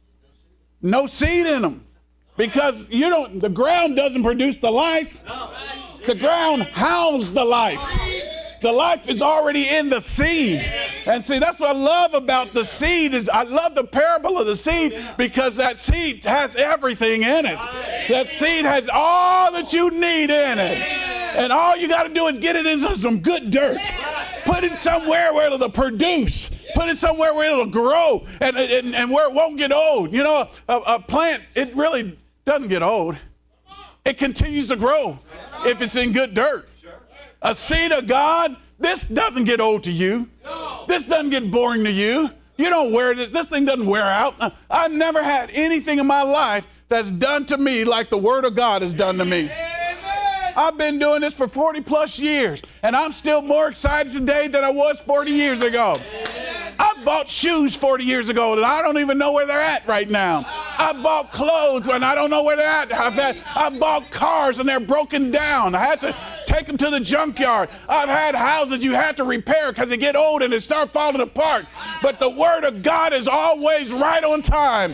K: No seed in them. Because you don't, the ground doesn't produce the life. The ground houses the life. The life is already in the seed. And see, that's what I love about the seed is I love the parable of the seed because that seed has everything in it. That seed has all that you need in it. And all you got to do is get it into some good dirt. Put it somewhere where it'll produce. Put it somewhere where it'll grow and, and, and where it won't get old. You know, a, a plant, it really doesn't get old. It continues to grow if it's in good dirt. A seed of God, this doesn't get old to you. This doesn't get boring to you. You don't wear this. This thing doesn't wear out. I've never had anything in my life that's done to me like the Word of God has done to me. I've been doing this for forty plus years, and I'm still more excited today than I was forty years ago. I bought shoes forty years ago that I don't even know where they're at right now. I bought clothes and I don't know where they're at. I've had, I bought cars and they're broken down. I had to take them to the junkyard. I've had houses you had to repair because they get old and they start falling apart. But the Word of God is always right on time.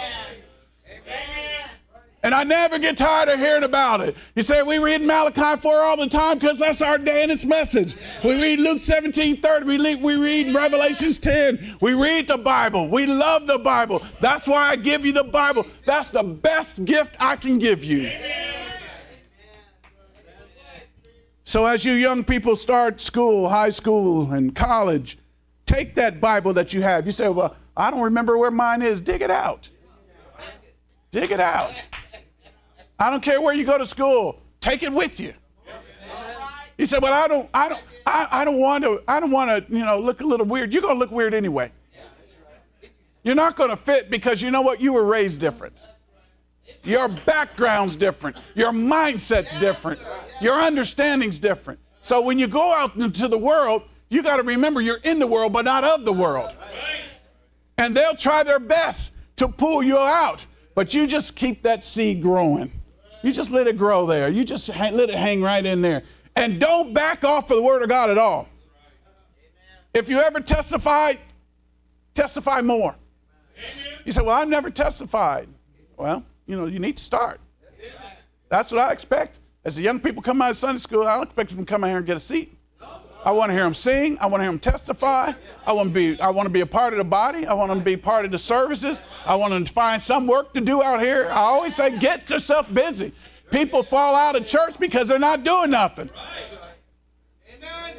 K: And I never get tired of hearing about it. You say, we read Malachi four all the time because that's our day and its message. We read Luke seventeen thirty. We read, we read Revelations ten. We read the Bible. We love the Bible. That's why I give you the Bible. That's the best gift I can give you. So as you young people start school, high school, and college, take that Bible that you have. You say, well, I don't remember where mine is. Dig it out. Dig it out. I don't care where you go to school. Take it with you. He said, "Well, I don't, I don't, I, I don't want to, I don't want to, you know, look a little weird. You're going to look weird anyway. You're not going to fit because you know what? You were raised different. Your background's different. Your mindset's different. Your understanding's different. So when you go out into the world, you got to remember you're in the world, but not of the world. And they'll try their best to pull you out, but you just keep that seed growing. You just let it grow there. You just hang, let it hang right in there. And don't back off of the Word of God at all. If you ever testify, testify more. You say, well, I've never testified. Well, you know, you need to start. That's what I expect. As the young people come out of Sunday school, I don't expect them to come out here and get a seat. I want to hear them sing. I want to hear them testify. I want to be, I want to be a part of the body. I want them to be part of the services. I want them to find some work to do out here. I always say, get yourself busy. People fall out of church because they're not doing nothing. Amen.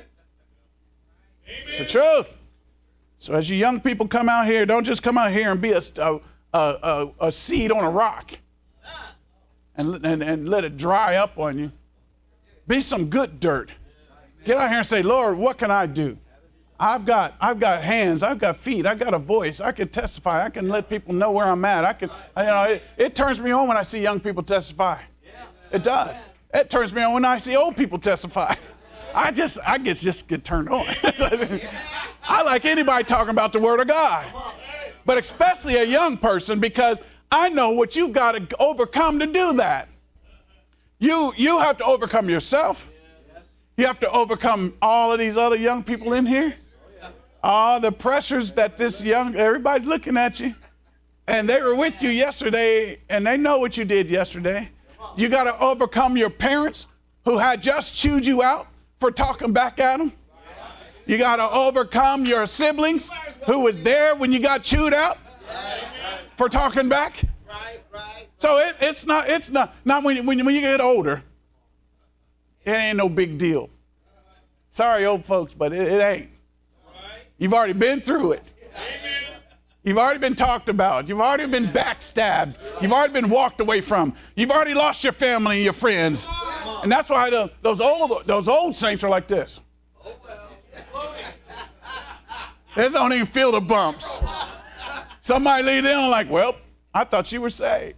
K: It's the truth. So as you young people come out here, don't just come out here and be a, a, a, a, a seed on a rock and, and, and let it dry up on you. Be some good dirt. Get out here and say, Lord, what can I do? I've got, I've got hands. I've got feet. I've got a voice. I can testify. I can let people know where I'm at. I can, you know, it, it turns me on when I see young people testify. It does. It turns me on when I see old people testify. I just, I get, just get turned on. I like anybody talking about the Word of God, but especially a young person, because I know what you've got to overcome to do that. You, you have to overcome yourself. You have to overcome all of these other young people in here. All the pressures that this young, everybody's looking at you, and they were with you yesterday, and they know what you did yesterday. You got to overcome your parents who had just chewed you out for talking back at them. You got to overcome your siblings who was there when you got chewed out for talking back. So it, it's not, it's not, not when, when, when you get older, it ain't no big deal. Sorry, old folks, but it, it ain't. You've already been through it. You've already been talked about. You've already been backstabbed. You've already been walked away from. You've already lost your family and your friends. And that's why the, those old those old saints are like this. They don't even feel the bumps. Somebody lead in like, well, I thought you were saved.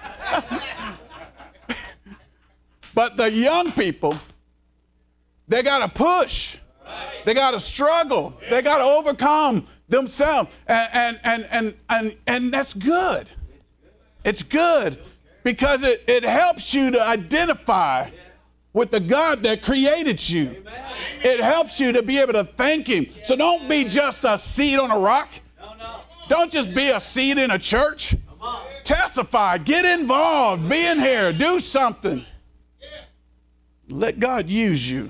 K: But the young people, they got to push. They got to struggle. They got to overcome themselves. And, and, and, and, and, and that's good. It's good because it, it helps you to identify with the God that created you. It helps you to be able to thank Him. So don't be just a seed on a rock. Don't just be a seed in a church. Testify. Get involved. Be in here. Do something. Let God use you.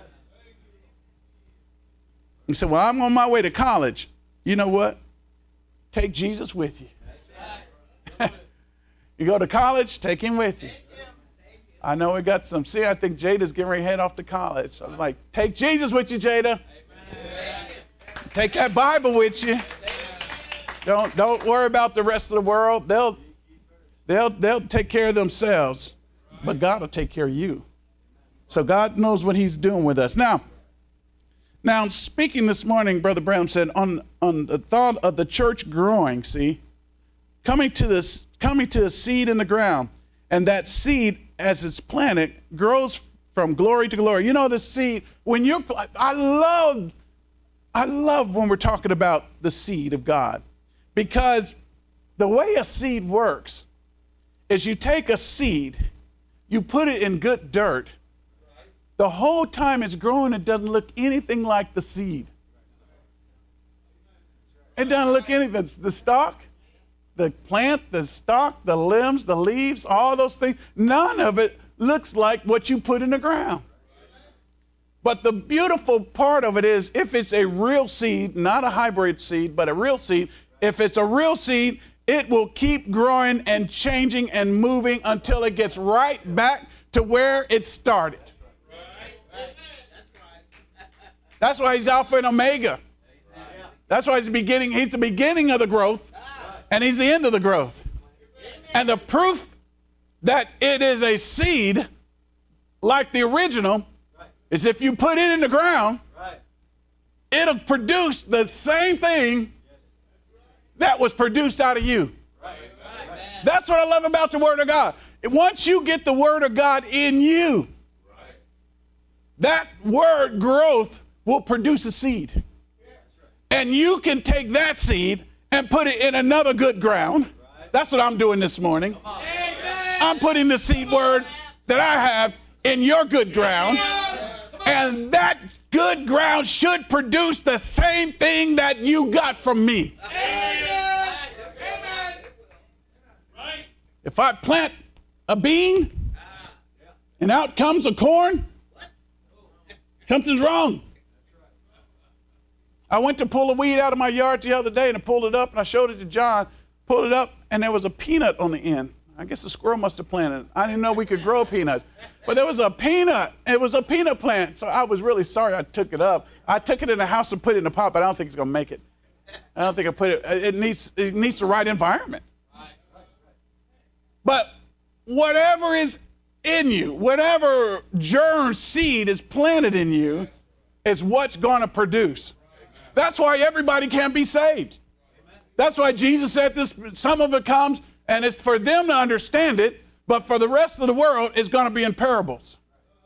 K: You say, well, I'm on my way to college. You know what? Take Jesus with you. You go to college, take Him with you. I know we got some. See, I think Jada's getting ready to head off to college. So I was like, take Jesus with you, Jada. Take that Bible with you. Don't don't worry about the rest of the world. They'll they'll they'll take care of themselves, but God will take care of you. So God knows what He's doing with us. Now, now speaking this morning, Brother Brown said on on the thought of the church growing. See, coming to this coming to a seed in the ground, and that seed, as it's planted, grows from glory to glory. You know, the seed, when you're, I love, I love when we're talking about the seed of God, because the way a seed works is you take a seed, you put it in good dirt. The whole time it's growing, it doesn't look anything like the seed. It doesn't look anything. The stalk, the plant, the stalk, the limbs, the leaves, all those things, none of it looks like what you put in the ground. But the beautiful part of it is, if it's a real seed, not a hybrid seed, but a real seed, if it's a real seed, it will keep growing and changing and moving until it gets right back to where it started. That's why He's Alpha and Omega. That's why He's the beginning. He's the beginning of the growth, and He's the end of the growth. And the proof that it is a seed, like the original, is if you put it in the ground, it'll produce the same thing that was produced out of you. That's what I love about the Word of God. Once you get the Word of God in you, that word growth will produce a seed. And you can take that seed and put it in another good ground. That's what I'm doing this morning. I'm putting the seed word that I have in your good ground. And that good ground should produce the same thing that you got from me. If I plant a bean and out comes a corn, something's wrong. I went to pull a weed out of my yard the other day, and I pulled it up, and I showed it to John, pulled it up, and there was a peanut on the end. I guess the squirrel must have planted it. I didn't know we could grow peanuts. But there was a peanut. It was a peanut plant. So I was really sorry I took it up. I took it in the house and put it in the pot, but I don't think it's going to make it. I don't think I put it. It needs, it needs the right environment. But whatever is in you, whatever germ seed is planted in you, is what's going to produce. That's why everybody can't be saved. That's why Jesus said this, some of it comes, and it's for them to understand it, but for the rest of the world, it's going to be in parables.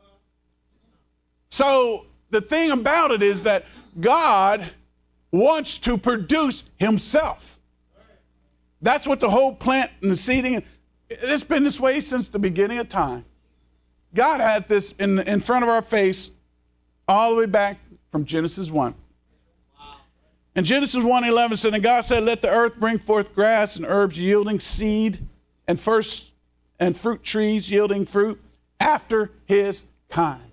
K: So the thing about it is that God wants to produce himself. That's what the whole plant and the seeding, it's been this way since the beginning of time. God had this in, in front of our face all the way back from Genesis one. And Genesis one eleven said, and God said, let the earth bring forth grass and herbs yielding seed, and first and fruit trees yielding fruit after his kind,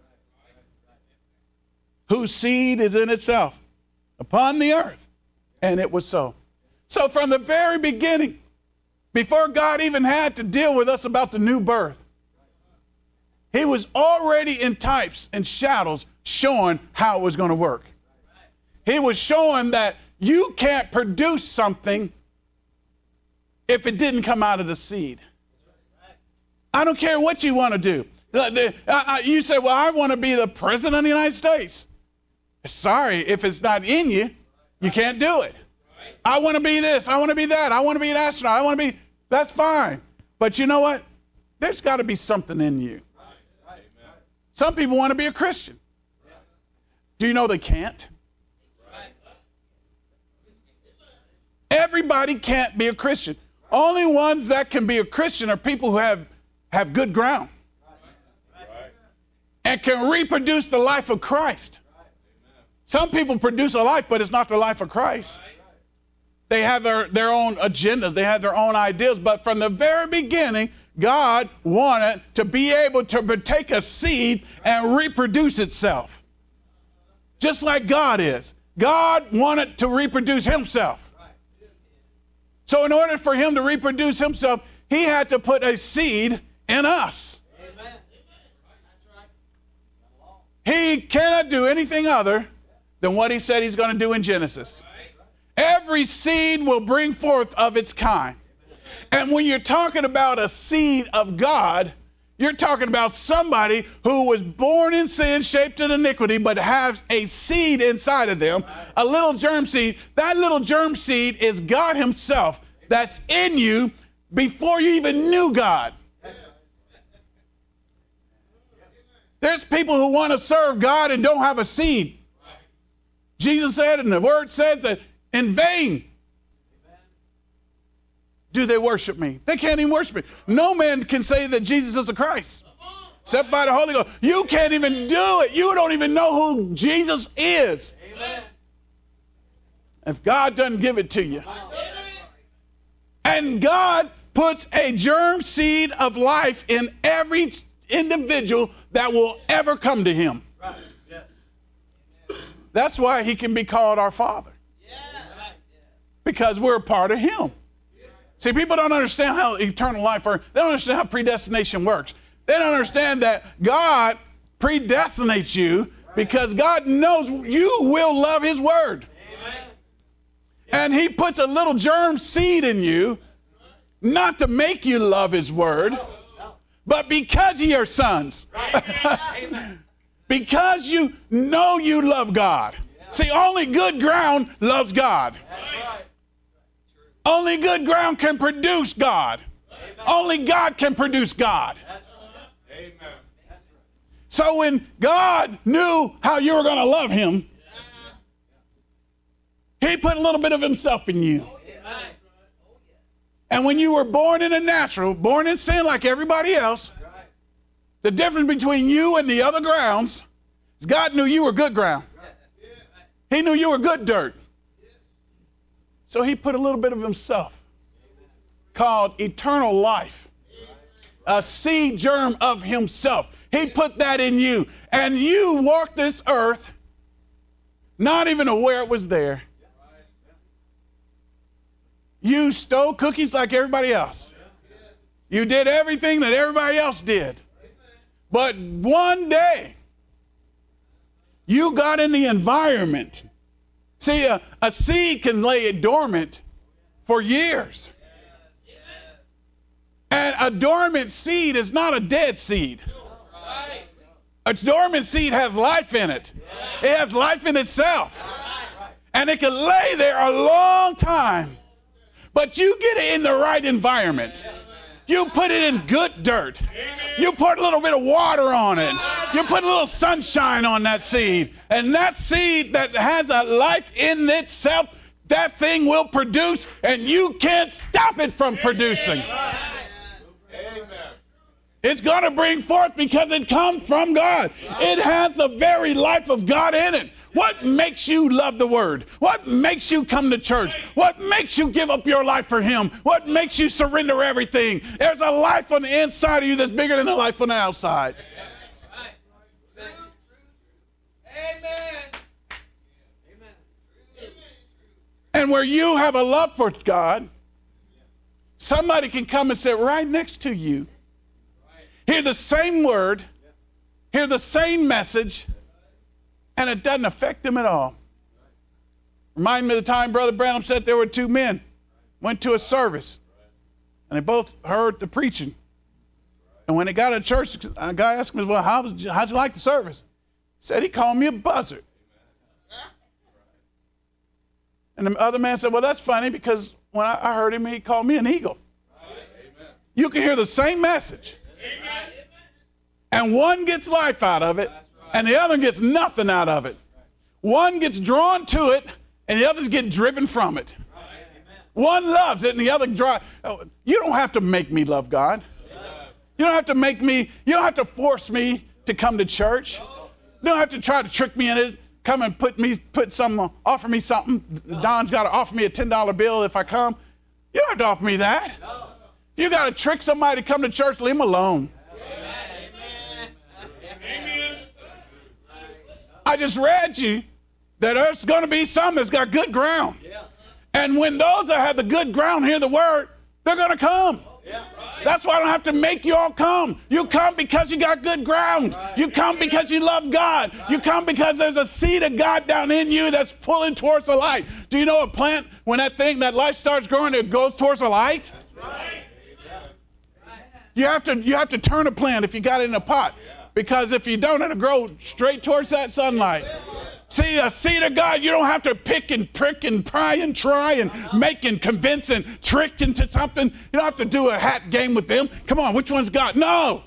K: whose seed is in itself upon the earth. And it was so. So from the very beginning, before God even had to deal with us about the new birth, he was already in types and shadows showing how it was going to work. He was showing that you can't produce something if it didn't come out of the seed. I don't care what you want to do. You say, well, I want to be the president of the United States. Sorry, if it's not in you, you can't do it. I want to be this. I want to be that. I want to be an astronaut. I want to be, that's fine. But you know what? There's got to be something in you. Some people want to be a Christian. Do you know they can't? Everybody can't be a Christian. Only ones that can be a Christian are people who have, have good ground and can reproduce the life of Christ. Some people produce a life, but it's not the life of Christ. They have their, their own agendas. They have their own ideas. But from the very beginning, God wanted to be able to take a seed and reproduce itself. Just like God is. God wanted to reproduce himself. So in order for him to reproduce himself, he had to put a seed in us. He cannot do anything other than what he said he's going to do in Genesis. Every seed will bring forth of its kind. And when you're talking about a seed of God, you're talking about somebody who was born in sin, shaped in iniquity, but has a seed inside of them, a little germ seed. That little germ seed is God himself that's in you before you even knew God. There's people who want to serve God and don't have a seed. Jesus said, and the word says that in vain do they worship me. They can't even worship me. No man can say that Jesus is the Christ except by the Holy Ghost. You can't even do it. You don't even know who Jesus is. Amen. If God doesn't give it to you. And God puts a germ seed of life in every individual that will ever come to him. That's why he can be called our Father. Because we're a part of him. See, people don't understand how eternal life works. They don't understand how predestination works. They don't understand that God predestinates you because God knows you will love his word. And he puts a little germ seed in you, not to make you love his word, but because you're sons. Because you know you love God. See, only good ground loves God. Only good ground can produce God. Only God can produce God. So when God knew how you were going to love him, he put a little bit of himself in you. And when you were born in the natural, born in sin like everybody else, the difference between you and the other grounds is God knew you were good ground. He knew you were good dirt. So he put a little bit of himself called eternal life, a seed germ of himself. He put that in you. And you walked this earth not even aware it was there. You stole cookies like everybody else. You did everything that everybody else did. But one day, you got in the environment. See, a, a seed can lay it dormant for years. And And a dormant seed is not a dead seed. A dormant seed has life in it. It has life in itself. And it can lay there a long time. But you get it in the right environment. You put it in good dirt. You put a little bit of water on it. You put a little sunshine on that seed. And that seed that has a life in itself, that thing will produce, and you can't stop it from producing. It's going to bring forth because it comes from God. It has the very life of God in it. What makes you love the Word? What makes you come to church? What makes you give up your life for Him? What makes you surrender everything? There's a life on the inside of you that's bigger than the life on the outside.
C: Amen.
K: And where you have a love for God, somebody can come and sit right next to you, hear the same word, hear the same message, and it doesn't affect them at all. Remind me of the time Brother Branham said there were two men, went to a service, and they both heard the preaching. And when they got to church, a guy asked me, well, how did you, how'd you like the service? He said, he called me a buzzard. And the other man said, well, that's funny because when I, I heard him, he called me an eagle. Amen. You can hear the same message. Amen. And one gets life out of it, and the other gets nothing out of it. One gets drawn to it, and the others get driven from it. One loves it, and the other drives. You don't have to make me love God. You don't have to make me, you don't have to force me to come to church. You don't have to try to trick me in it. Come and put me, put some, offer me something. Don's got to offer me a ten dollar bill if I come. You don't have to offer me that. You got to trick somebody to come to church, leave them alone. Amen. I just read you that there's going to be some that's got good ground. And when those that have the good ground hear the word, they're going to come. That's why I don't have to make you all come. You come because you got good ground. You come because you love God. You come because there's a seed of God down in you that's pulling towards the light. Do you know a plant, when that thing, that life starts growing, it goes towards the light? You have to, you have to turn a plant if you got it in a pot. Because if you don't, it'll grow straight towards that sunlight. See, a seed of God, you don't have to pick and prick and pry and try and make and convince and trick into something. You don't have to do a hat game with them. Come on, which one's God? No.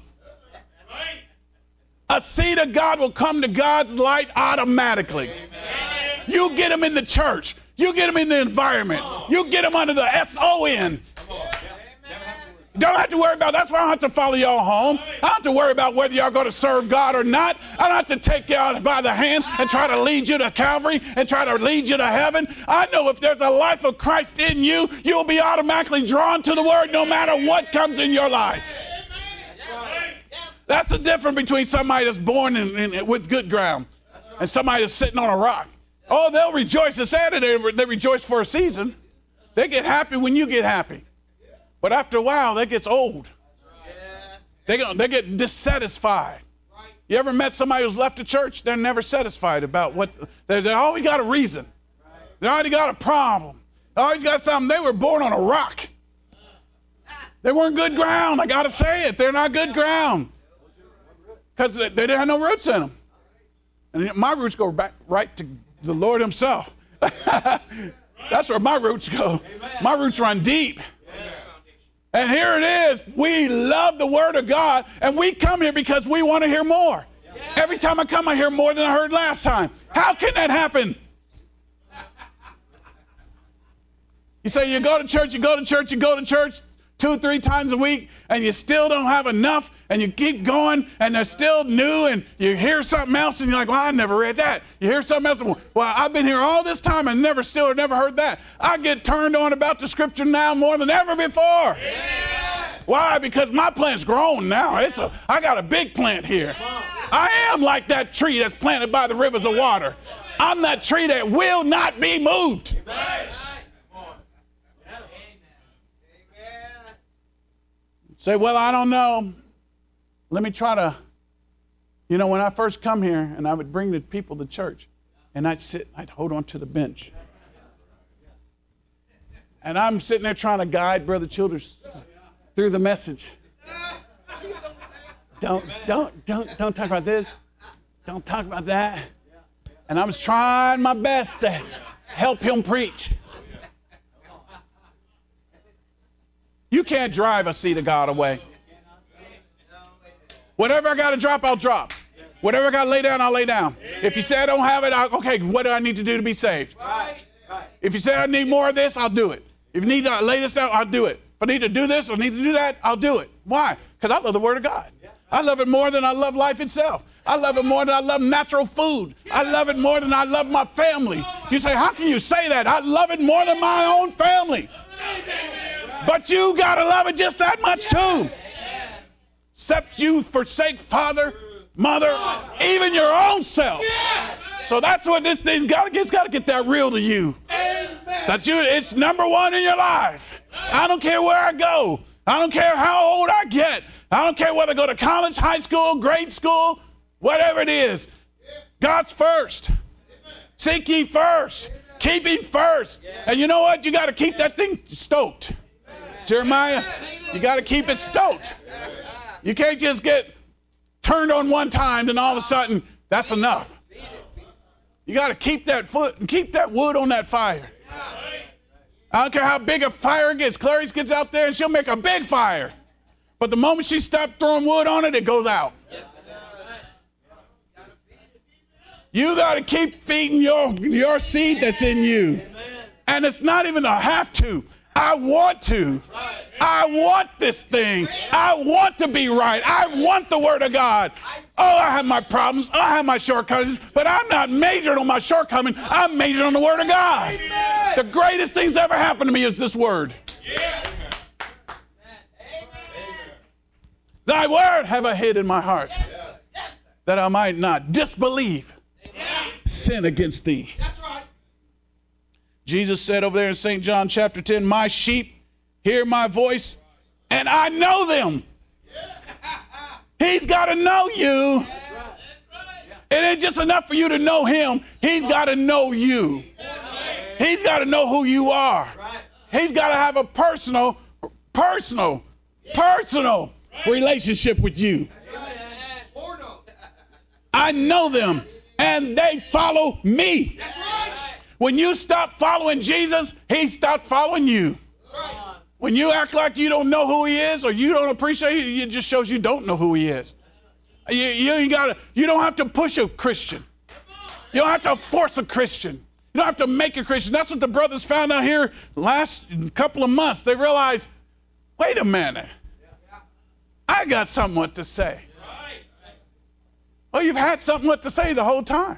K: A seed of God will come to God's light automatically. You get them in the church. You get them in the environment. You get them under the S O N. Don't have to worry about, that's why I don't have to follow y'all home. I don't have to worry about whether y'all going to serve God or not. I don't have to take y'all by the hand and try to lead you to Calvary and try to lead you to heaven. I know if there's a life of Christ in you, you'll be automatically drawn to the Word no matter what comes in your life. That's the difference between somebody that's born in, in, with good ground and somebody that's sitting on a rock. Oh, they'll rejoice. It's added, they, they rejoice for a season. They get happy when you get happy. But after a while, that gets old. They get, they get dissatisfied. You ever met somebody who's left the church? They're never satisfied about what, they always got a reason. They already got a problem. They always got something. They were born on a rock. They weren't good ground. I got to say it. They're not good ground. Because they, they didn't have no roots in them. And my roots go back right to the Lord Himself. That's where my roots go. My roots run deep. And here it is. We love the Word of God, and we come here because we want to hear more. Yeah. Every time I come, I hear more than I heard last time. How can that happen? You say you go to church, you go to church, you go to church two or three times a week, and you still don't have enough, and you keep going, and they're still new, and you hear something else, and you're like, well, I never read that. You hear something else, and, well, I've been here all this time and never still or never heard that. I get turned on about the Scripture now more than ever before. Yeah. Why? Because my plant's grown now. It's a, I got a big plant here. I am like that tree that's planted by the rivers of water. I'm that tree that will not be moved. Say, well, I don't know. Let me try to, you know, when I first come here and I would bring the people to church and I'd sit, I'd hold on to the bench. And I'm sitting there trying to guide Brother Childers through the message. Don't, don't, don't, don't talk about this. Don't talk about that. And I was trying my best to help him preach. You can't drive a seed of God away. Whatever I got to drop, I'll drop. Whatever I got to lay down, I'll lay down. If you say I don't have it, I'll, okay, what do I need to do to be saved? If you say I need more of this, I'll do it. If you need to lay this down, I'll do it. If I need to do this or need to do that, I'll do it. Why? Because I love the Word of God. I love it more than I love life itself. I love it more than I love natural food. I love it more than I love my family. You say, how can you say that? I love it more than my own family. But you got to love it just that much too. Except you forsake father, mother, even your own self. So that's what this thing got to get. It's got to get that real to you. That you, it's number one in your life. I don't care where I go. I don't care how old I get. I don't care whether I go to college, high school, grade school, whatever it is. God's first. Seek ye first. Keep him first. And you know what? You got to keep that thing stoked. Jeremiah, you got to keep it stoked. You can't just get turned on one time and all of a sudden that's enough. You got to keep that foot and keep that wood on that fire. I don't care how big a fire gets. Clarice gets out there and she'll make a big fire. But the moment she stops throwing wood on it, it goes out. You got to keep feeding your, your seed that's in you. And it's not even a have to. I want to. I want this thing. I want to be right. I want the Word of God. Oh, I have my problems. I have my shortcomings. But I'm not majoring on my shortcomings. I'm majoring on the Word of God. The greatest things ever happened to me is this Word. Thy Word have I hid in my heart, that I might not disbelieve, sin against thee. Jesus said over there in Saint John chapter ten, my sheep hear my voice, and I know them. He's got to know you. It ain't just enough for you to know him. He's got to know you. He's got to know who you are. He's got to have a personal, personal, personal relationship with you. I know them, and they follow me. When you stop following Jesus, he stopped following you. When you act like you don't know who he is or you don't appreciate it, it just shows you don't know who he is. You, you, ain't gotta, you don't have to push a Christian. You don't have to force a Christian. You don't have to make a Christian. That's what the brothers found out here last couple of months. They realized, wait a minute. I got something to say. Well, you've had something to say the whole time.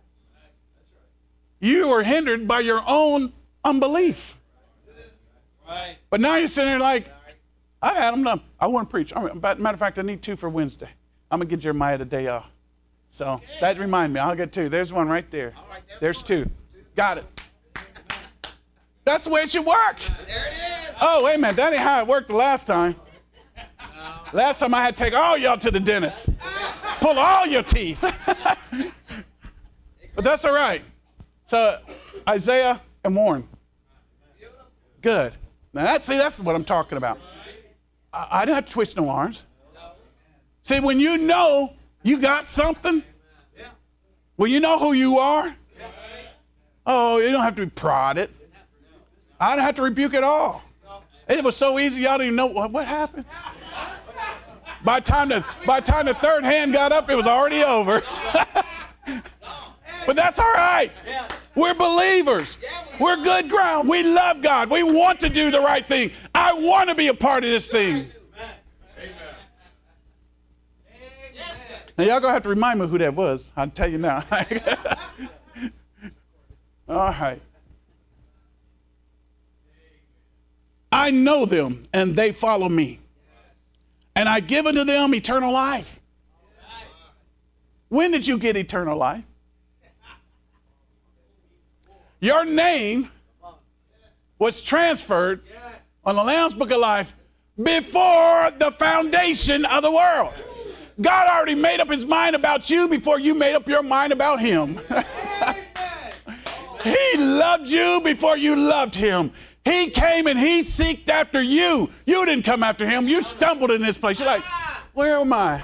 K: You are hindered by your own unbelief. But now you're sitting there like, I had them done. I want to preach. I mean, matter of fact, I need two for Wednesday. I'm going to get Jeremiah the day off. So that remind me. I'll get two. There's one right there. There's two. Got it. That's the way it should work. There it is. Oh, wait a minute. That ain't how it worked the last time. Last time I had to take all y'all to the dentist. Pull all your teeth. But that's all right. So, Isaiah and Warren. Good. Now, that's, see, that's what I'm talking about. I, I didn't have to twist no arms. See, when you know you got something, when you know who you are, oh, you don't have to be prodded. I didn't have to rebuke at all. It was so easy, y'all didn't even know what, what happened. By the time the, by the time the third hand got up, it was already over. But that's all right. We're believers. We're good ground. We love God. We want to do the right thing. I want to be a part of this thing. Now, y'all going to have to remind me who that was. I'll tell you now. All right. I know them, and they follow me. And I give unto them eternal life. When did you get eternal life? Your name was transferred on the Lamb's Book of Life before the foundation of the world. God already made up his mind about you before you made up your mind about him. He loved you before you loved him. He came and he seeked after you. You didn't come after him. You stumbled in this place. You're like, where am I?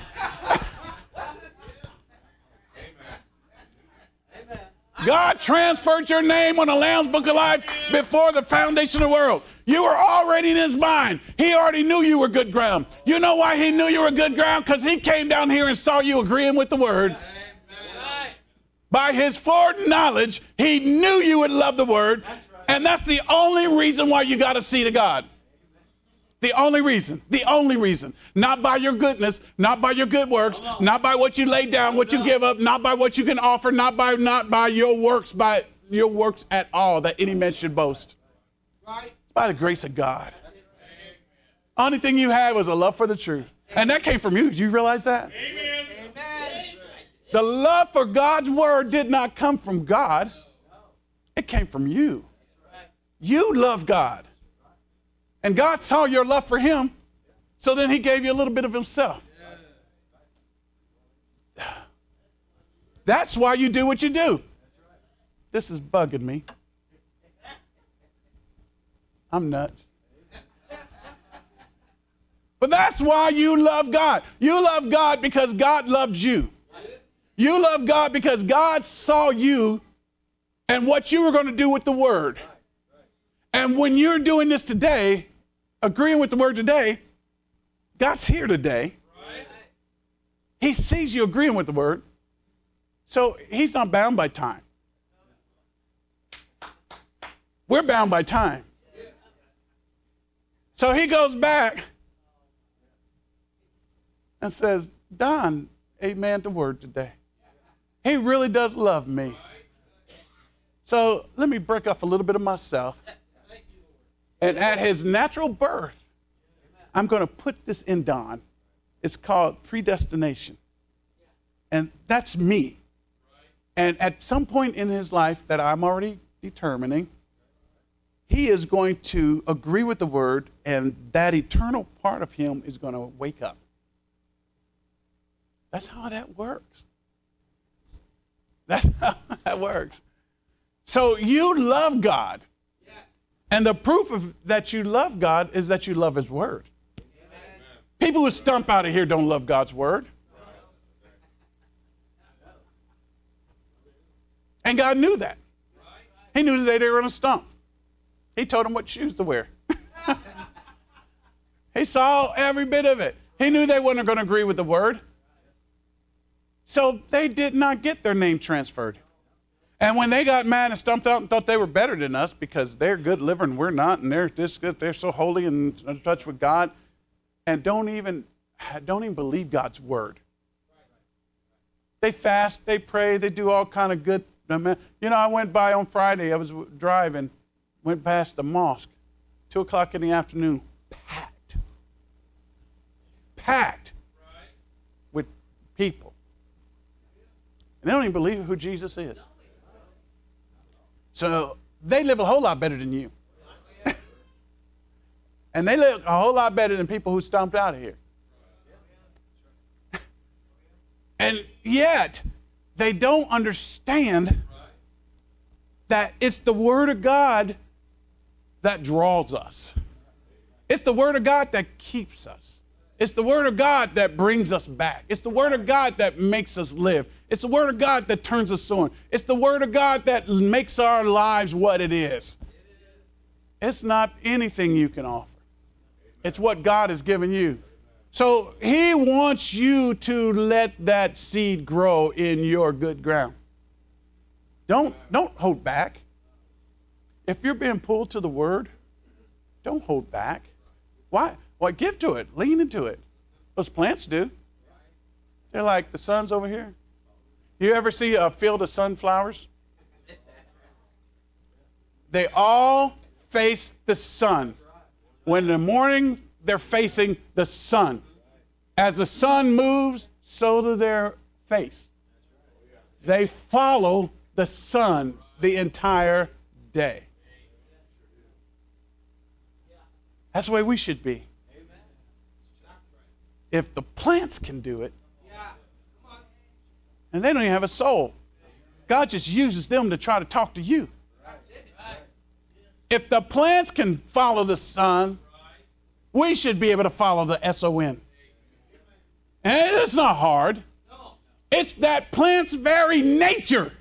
K: God transferred your name on the Lamb's Book of Life before the foundation of the world. You were already in his mind. He already knew you were good ground. You know why he knew you were good ground? Because he came down here and saw you agreeing with the word. By his foreknowledge, he knew you would love the word. And that's the only reason why you got a seed of God. The only reason. The only reason. Not by your goodness, not by your good works, not by what you lay down, what you give up, not by what you can offer, not by not by your works, by your works at all that any man should boast. It's by the grace of God. Only thing you had was a love for the truth. And that came from you. Do you realize that? Amen. The love for God's word did not come from God. It came from you. You love God. And God saw your love for him, so then he gave you a little bit of himself. That's why you do what you do. This is bugging me. I'm nuts. But that's why you love God. You love God because God loves you. You love God because God saw you and what you were going to do with the word. And when you're doing this today, agreeing with the word today, God's here today. He sees you agreeing with the word. So he's not bound by time. We're bound by time. So he goes back and says, Don, amen to word today. He really does love me. So let me break off a little bit of myself. And at his natural birth, I'm going to put this in Don. It's called predestination. And that's me. And at some point in his life that I'm already determining, he is going to agree with the word, and that eternal part of him is going to wake up. That's how that works. That's how that works. So you love God. And the proof of that you love God is that you love his word. Amen. People who stump out of here don't love God's word. And God knew that. He knew that they were going to stump. He told them what shoes to wear. He saw every bit of it. He knew they weren't going to agree with the word. So they did not get their name transferred. And when they got mad and stumped out and thought they were better than us because they're good liver and we're not, and they're this good, they're so holy and in touch with God, and don't even don't even believe God's word. They fast, they pray, they do all kind of good. You know, I went by on Friday. I was driving, went past the mosque, two o'clock in the afternoon, packed, packed with people, and they don't even believe who Jesus is. So they live a whole lot better than you. And they live a whole lot better than people who stomped out of here. And yet, they don't understand that it's the Word of God that draws us. It's the Word of God that keeps us. It's the Word of God that brings us back. It's the Word of God that makes us live. It's the Word of God that turns us on. It's the Word of God that makes our lives what it is. It's not anything you can offer. It's what God has given you. So he wants you to let that seed grow in your good ground. Don't, don't hold back. If you're being pulled to the Word, don't hold back. Why? Well, give to it. Lean into it. Those plants do. They're like the sun's over here. You ever see a field of sunflowers? They all face the sun. When in the morning, they're facing the sun. As the sun moves, so do their face. They follow the sun the entire day. That's the way we should be. If the plants can do it, and they don't even have a soul, God just uses them to try to talk to you. If the plants can follow the sun, we should be able to follow the S O N. And it's not hard. It's that plant's very nature.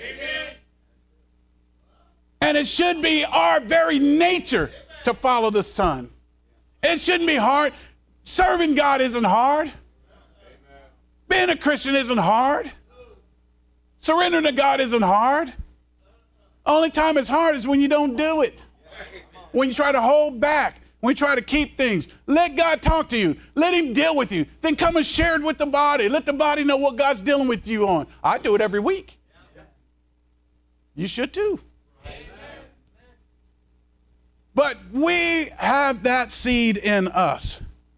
K: And it should be our very nature to follow the sun. It shouldn't be hard. Serving God isn't hard. Being a Christian isn't hard. Surrendering to God isn't hard. Only time it's hard is when you don't do it. When you try to hold back. When you try to keep things. Let God talk to you. Let him deal with you. Then come and share it with the body. Let the body know what God's dealing with you on. I do it every week. You should too. But we have that seed in us.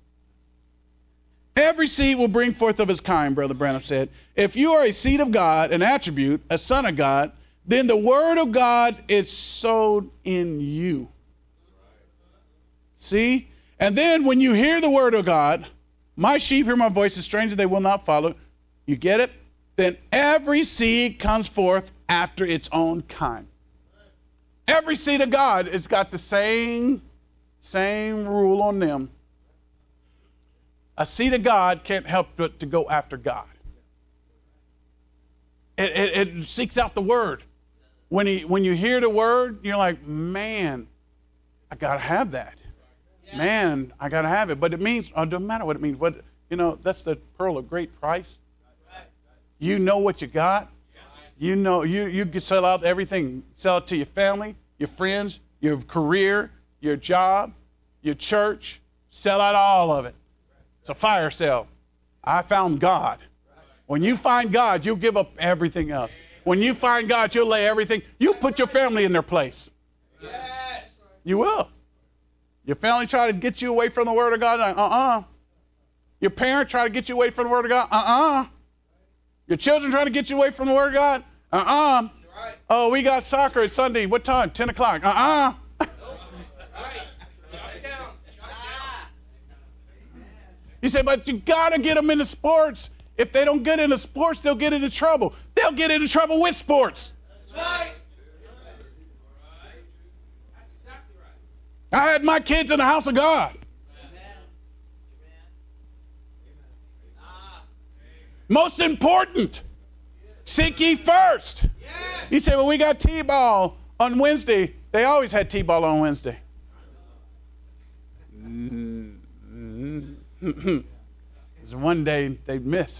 K: Every seed will bring forth of its kind, Brother Branham said. If you are a seed of God, an attribute, a son of God, then the word of God is sowed in you. See? And then when you hear the word of God, my sheep hear my voice, a stranger they will not follow. You get it? Then every seed comes forth after its own kind. Every seed of God has got the same, same rule on them. A seed of God can't help but to go after God. It, it, it seeks out the word. When he, when you hear the word, you're like, man, I gotta have that. Man, I gotta have it. But it means, oh, it doesn't matter what it means. But you know, that's the pearl of great price. You know what you got. You know, you you can sell out everything. Sell it to your family, your friends, your career, your job, your church. Sell out all of it. It's a fire sale. I found God. When you find God, you'll give up everything else. When you find God, you'll lay everything. You put your family in their place. Yes. You will. Your family try to get you away from the Word of God. Uh-uh. Your parents try to get you away from the Word of God. Uh-uh. Your children try to get you away from the Word of God. Uh-uh. Right. Oh, we got soccer at Sunday. What time? ten o'clock. Uh-uh. Nope. Right. Shut it down. Shut it down. You say, but you got to get them into sports. If they don't get into sports, they'll get into trouble. They'll get into trouble with sports. That's right. That's exactly right. I had my kids in the house of God. Amen. Most important, seek ye first. Yes. You say, well, we got T-ball on Wednesday. They always had T-ball on Wednesday. There's one day they'd miss.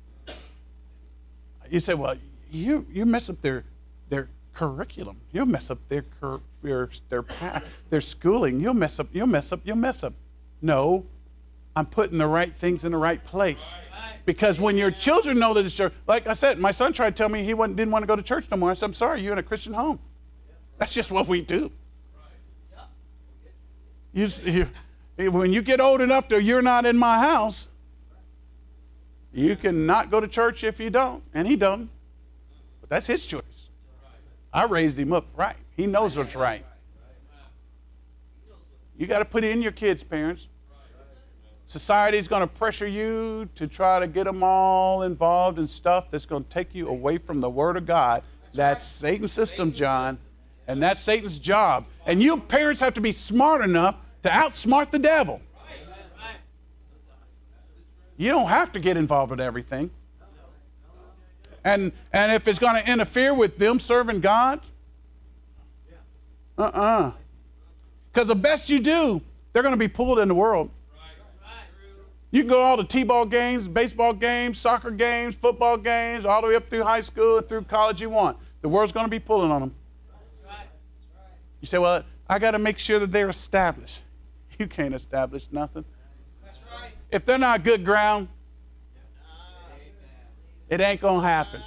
K: You say, well, you you mess up their their curriculum. You'll mess up their cur, their their path, their schooling. You'll mess up. You'll mess up. You'll mess up. No, I'm putting the right things in the right place. Because when your children know that it's church, like I said, my son tried to tell me he wasn't, didn't want to go to church no more. I said, I'm sorry, you're in a Christian home. That's just what we do. You, you, when you get old enough to you're not in my house, you can not go to church if you don't, and he don't. But that's his choice. I raised him up right. He knows what's right. You got to put it in your kids, parents. Society's going to pressure you to try to get them all involved in stuff that's going to take you away from the Word of God. That's Satan's system, John, and that's Satan's job. And you parents have to be smart enough to outsmart the devil. You don't have to get involved with everything. And and if it's going to interfere with them serving God, uh-uh. Because the best you do, they're going to be pulled in the world. You can go to all the T-ball games, baseball games, soccer games, football games, all the way up through high school and through college you want. The world's going to be pulling on them. You say, well, I got to make sure that they're established. You can't establish nothing. If they're not good ground, it ain't going to happen.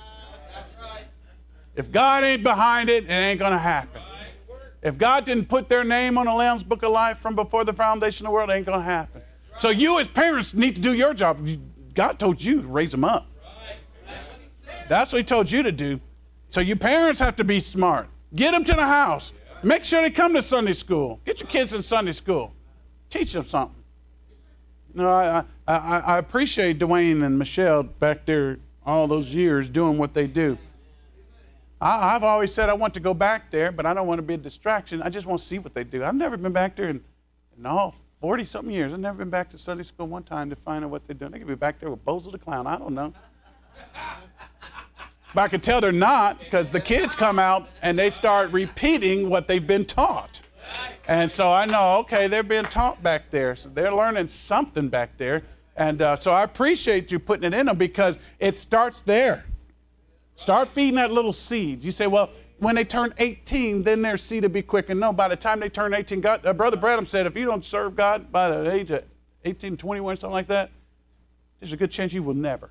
K: If God ain't behind it, it ain't going to happen. If God didn't put their name on the Lamb's Book of Life from before the foundation of the world, it ain't going to happen. So you as parents need to do your job. God told you to raise them up. That's what he told you to do. So you parents have to be smart. Get them to the house. Make sure they come to Sunday school. Get your kids in Sunday school. Teach them something. You know, I, I, I appreciate Dwayne and Michelle back there all those years doing what they do. I, I've always said I want to go back there, but I don't want to be a distraction. I just want to see what they do. I've never been back there in, in all forty-something years. I've never been back to Sunday school one time to find out what they're doing. They could be back there with Bozo the Clown. I don't know. But I can tell they're not, because the kids come out and they start repeating what they've been taught. And so I know, okay, they're being taught back there. So they're learning something back there. And uh, so I appreciate you putting it in them, because it starts there. Start feeding that little seed. You say, well, when they turn eighteen, then their seed will be quickened. No, by the time they turn eighteen, God, uh, Brother Branham said, if you don't serve God by the age of eighteen, twenty-one, something like that, there's a good chance you will never.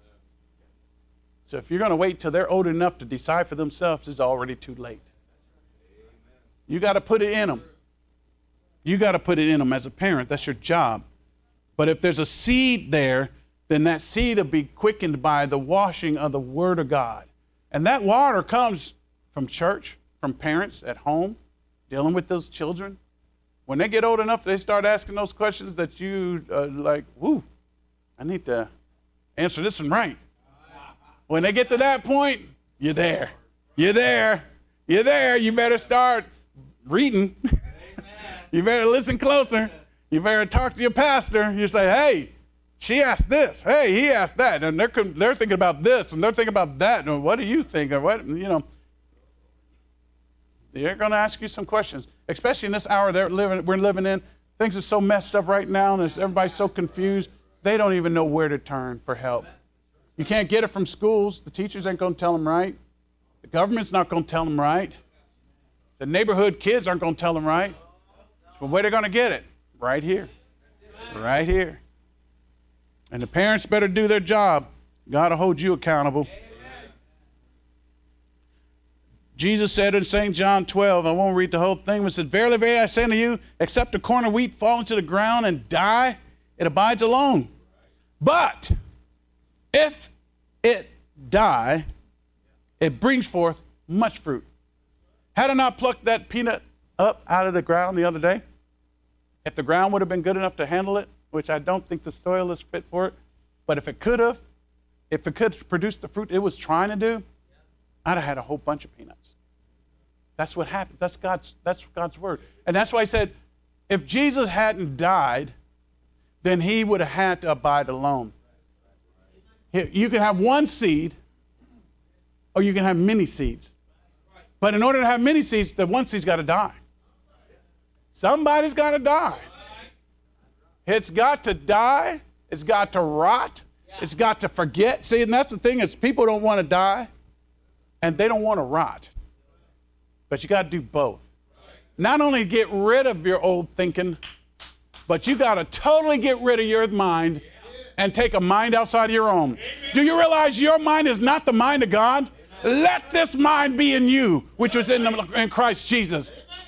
K: So if you're going to wait till they're old enough to decide for themselves, it's already too late. You got to put it in them. You got to put it in them as a parent. That's your job. But if there's a seed there, then that seed will be quickened by the washing of the Word of God. And that water comes from church, from parents at home, dealing with those children. When they get old enough, they start asking those questions that you uh, like, whoo, I need to answer this one right. When they get to that point, you're there. You're there. You're there. You better start reading. You better listen closer. You better talk to your pastor. You say, hey, she asked this. Hey, he asked that. And they're they're thinking about this, and they're thinking about that. And what do you think? Or what, you know. They're going to ask you some questions, especially in this hour they're living, we're living in. Things are so messed up right now, and everybody's so confused. They don't even know where to turn for help. You can't get it from schools. The teachers ain't going to tell them right. The government's not going to tell them right. The neighborhood kids aren't going to tell them right. So where are they going to get it? Right here. Right here. And the parents better do their job. God will hold you accountable. Jesus said in Saint John twelve, I won't read the whole thing, but it said, verily, verily, I say unto you, except a corn of wheat fall into the ground and die, it abides alone. But if it die, it brings forth much fruit. Had I not plucked that peanut up out of the ground the other day, if the ground would have been good enough to handle it, which I don't think the soil is fit for it, but if it could have, if it could produce the fruit it was trying to do, I'd have had a whole bunch of peanuts. That's what happened. That's God's, that's God's word. And that's why he said, if Jesus hadn't died, then he would have had to abide alone. You can have one seed, or you can have many seeds. But in order to have many seeds, the one seed's got to die. Somebody's got to die. It's got to die. It's got to rot. It's got to forget. See, and that's the thing is people don't want to die, and they don't want to rot. But you got to do both. Not only get rid of your old thinking, but you got to totally get rid of your mind and take a mind outside of your own. Do you realize your mind is not the mind of God? Let this mind be in you, which was in, the, in Christ Jesus.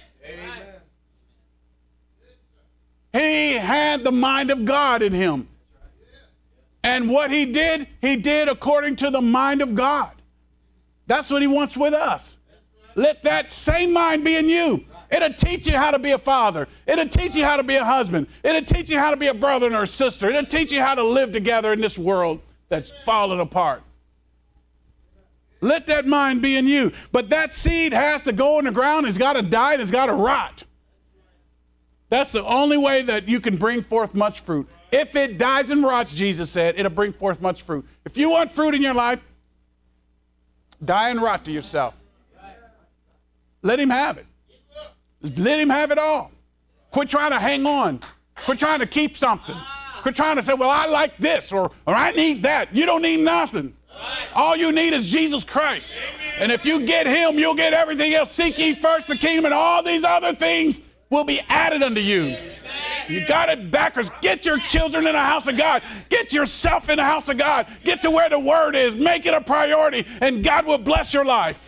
K: He had the mind of God in him. And what he did, he did according to the mind of God. That's what he wants with us. Let that same mind be in you. It'll teach you how to be a father. It'll teach you how to be a husband. It'll teach you how to be a brother or a sister. It'll teach you how to live together in this world that's falling apart. Let that mind be in you. But that seed has to go in the ground. It's got to die. It's got to rot. That's the only way that you can bring forth much fruit. If it dies and rots, Jesus said, it'll bring forth much fruit. If you want fruit in your life, die and rot to yourself. Let him have it. Let him have it all. Quit trying to hang on. Quit trying to keep something. Quit trying to say, well, I like this or, or I need that. You don't need nothing. All you need is Jesus Christ. And if you get him, you'll get everything else. Seek ye first the kingdom, and all these other things will be added unto you. You got it backwards. Get your children in the house of God. Get yourself in the house of God. Get to where the word is. Make it a priority, and God will bless your life.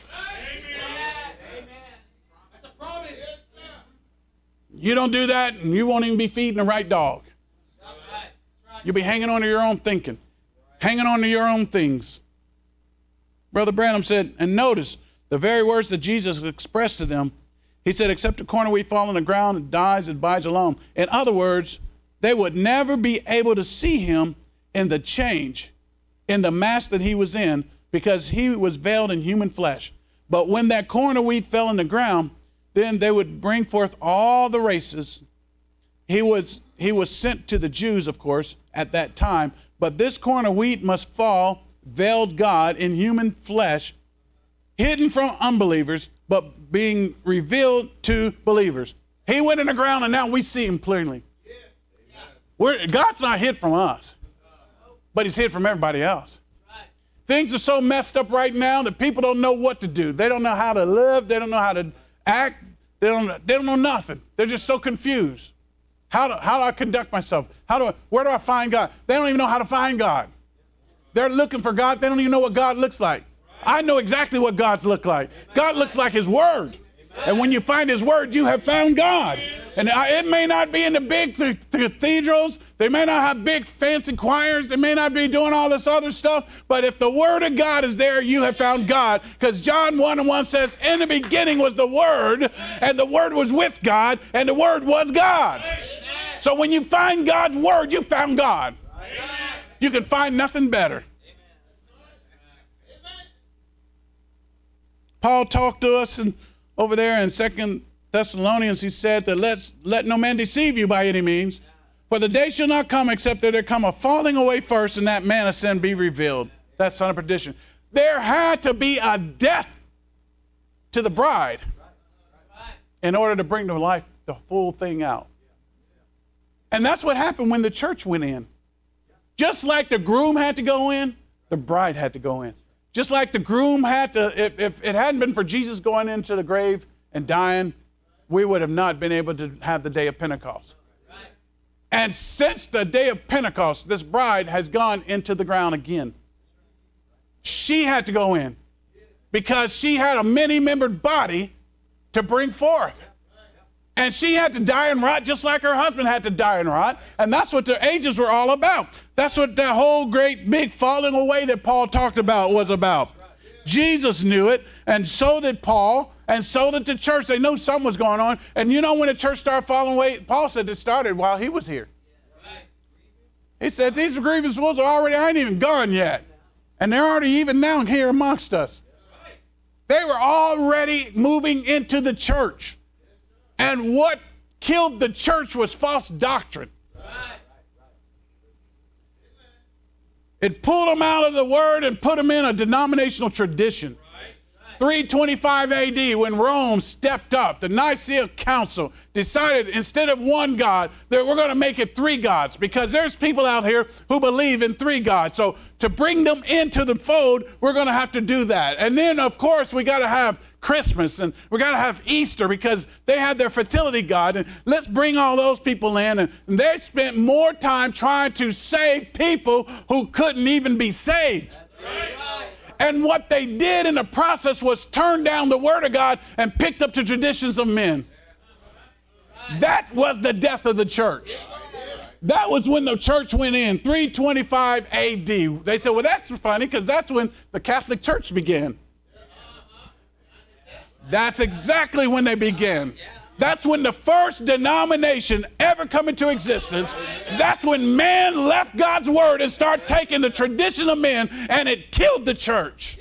K: You don't do that, and you won't even be feeding the right dog. You'll be hanging on to your own thinking, hanging on to your own things. Brother Branham said, and notice the very words that Jesus expressed to them. He said, except a corn of wheat fall on the ground and dies, it abides alone. In other words, they would never be able to see him in the change, in the mask that he was in, because he was veiled in human flesh. But when that corn of wheat fell in the ground, then they would bring forth all the races. He was he was sent to the Jews, of course, at that time. But this corn of wheat must fall, veiled God in human flesh, hidden from unbelievers, but being revealed to believers. He went in the ground, and now we see him clearly. We're, God's not hid from us, but he's hid from everybody else. Things are so messed up right now that people don't know what to do. They don't know how to live. They don't know how to act. They don't, they don't know nothing. They're just so confused. How do, how do I conduct myself? How do I, where do I find God? They don't even know how to find God. They're looking for God. They don't even know what God looks like. I know exactly what God's look like. God looks like his word. And when you find his word, you have found God. And it may not be in the big th- cathedrals. They may not have big fancy choirs. They may not be doing all this other stuff. But if the word of God is there, you have found God. Because John one and one says, in the beginning was the word, and the word was with God, and the word was God. So when you find God's word, you found God. You can find nothing better. Paul talked to us and over there in Second Thessalonians, he said that let's let no man deceive you by any means. For the day shall not come except that there come a falling away first, and that man of sin be revealed. That son of perdition. There had to be a death to the bride in order to bring to life the full thing out. And that's what happened when the church went in. Just like the groom had to go in, the bride had to go in. Just like the groom had to, if, if it hadn't been for Jesus going into the grave and dying, we would have not been able to have the day of Pentecost. And since the day of Pentecost, this bride has gone into the ground again. She had to go in because she had a many-membered body to bring forth. And she had to die and rot just like her husband had to die and rot. And that's what the ages were all about. That's what that whole great big falling away that Paul talked about was about. Jesus knew it, and so did Paul, and so did the church. They knew something was going on. And you know when the church started falling away? Paul said it started while he was here. He said, these grievous wolves are already, I ain't even gone yet. And they're already even now here amongst us. They were already moving into the church. And what killed the church was false doctrine. It pulled them out of the word and put them in a denominational tradition. three twenty-five A D, when Rome stepped up, the Nicaea Council decided instead of one God, that we're going to make it three gods, because there's people out here who believe in three gods. So to bring them into the fold, we're going to have to do that. And then, of course, we got to have Christmas, and we got to have Easter, because they had their fertility god, and let's bring all those people in. And they spent more time trying to save people who couldn't even be saved. And what they did in the process was turn down the word of God and picked up the traditions of men. That was the death of the church. That was when the church went in, three twenty-five A D. They said, well, that's funny, because that's when the Catholic Church began. That's exactly when they began. That's when the first denomination ever come into existence. That's when man left God's word and started taking the tradition of men, and it killed the church.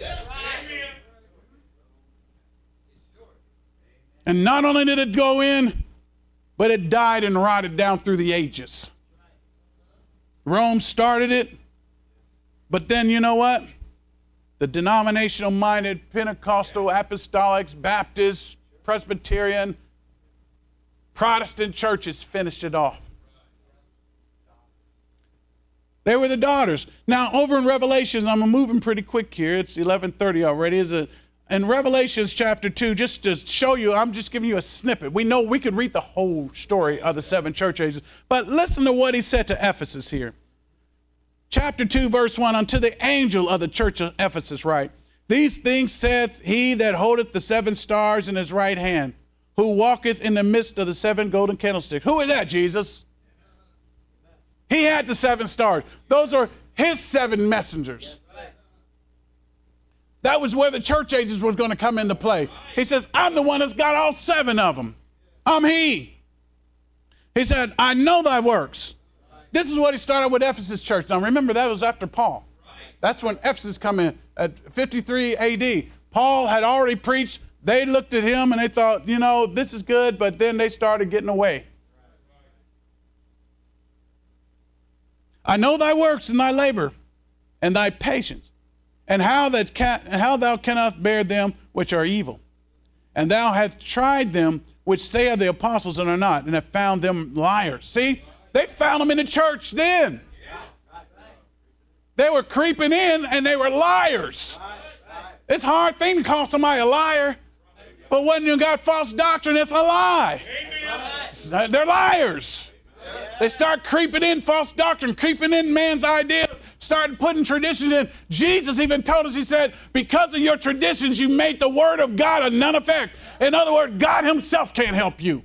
K: And not only did it go in, but it died and rotted down through the ages. Rome started it, but then you know what? The denominational-minded Pentecostal, Apostolics, Baptists, Presbyterian, Protestant churches finished it off. They were the daughters. Now, over in Revelations, I'm moving pretty quick here. It's eleven thirty already. It's a, in Revelations chapter two, just to show you, I'm just giving you a snippet. We know we could read the whole story of the seven church ages, but listen to what he said to Ephesus here. Chapter two, verse one, unto the angel of the church of Ephesus write, these things saith he that holdeth the seven stars in his right hand, who walketh in the midst of the seven golden candlesticks. Who is that, Jesus? He had the seven stars. Those are his seven messengers. That was where the church ages was going to come into play. He says, I'm the one that's got all seven of them. I'm he. He said, I know thy works. This is what he started with Ephesus church. Now remember, that was after Paul. That's when Ephesus come in at fifty-three A D. Paul had already preached. They looked at him and they thought, you know, this is good, but then they started getting away. I know thy works and thy labor and thy patience, and how that ca- how thou cannot bear them which are evil. And thou hast tried them which say are the apostles and are not, and have found them liars. See, they found them in the church then. They were creeping in and they were liars. It's a hard thing to call somebody a liar, but when you got false doctrine, it's a lie. They're liars. They start creeping in false doctrine, creeping in man's ideas, started putting traditions in. Jesus even told us, he said, because of your traditions, you made the word of God of none effect. In other words, God himself can't help you.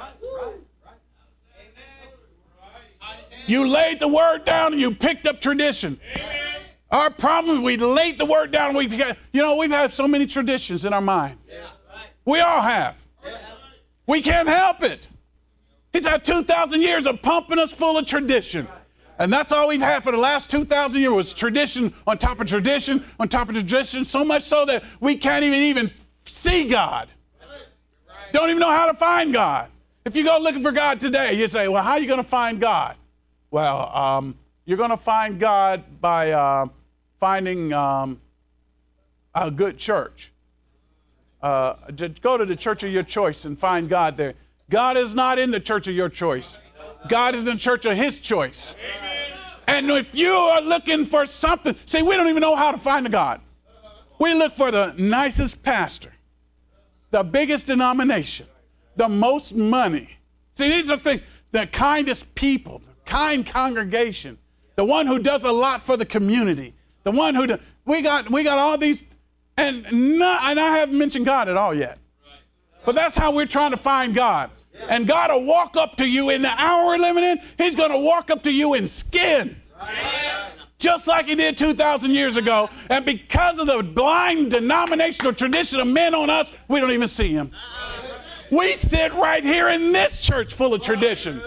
K: You laid the word down and you picked up tradition. Our problem is we laid the word down. We've got, you know, we've had so many traditions in our mind. We all have. We can't help it. He's had two thousand years of pumping us full of tradition. And that's all we've had for the last two thousand years was tradition on top of tradition on top of tradition, so much so that we can't even, even see God. Don't even know how to find God. If you go looking for God today, you say, well, how are you going to find God? Well, um, you're going to find God by uh, finding um, a good church. Uh, go to the church of your choice and find God there. God is not in the church of your choice. God is in the church of his choice. And if you are looking for something, see, we don't even know how to find a God. We look for the nicest pastor, the biggest denomination, the most money. See, these are things, the kindest people, the kind congregation, the one who does a lot for the community, the one who, do, we got we got all these, and, not, and I haven't mentioned God at all yet. But that's how we're trying to find God. And God will walk up to you in the hour we're living in. He's going to walk up to you in skin. Just like he did two thousand years ago. And because of the blind denominational tradition of men on us, we don't even see him. We sit right here in this church full of tradition.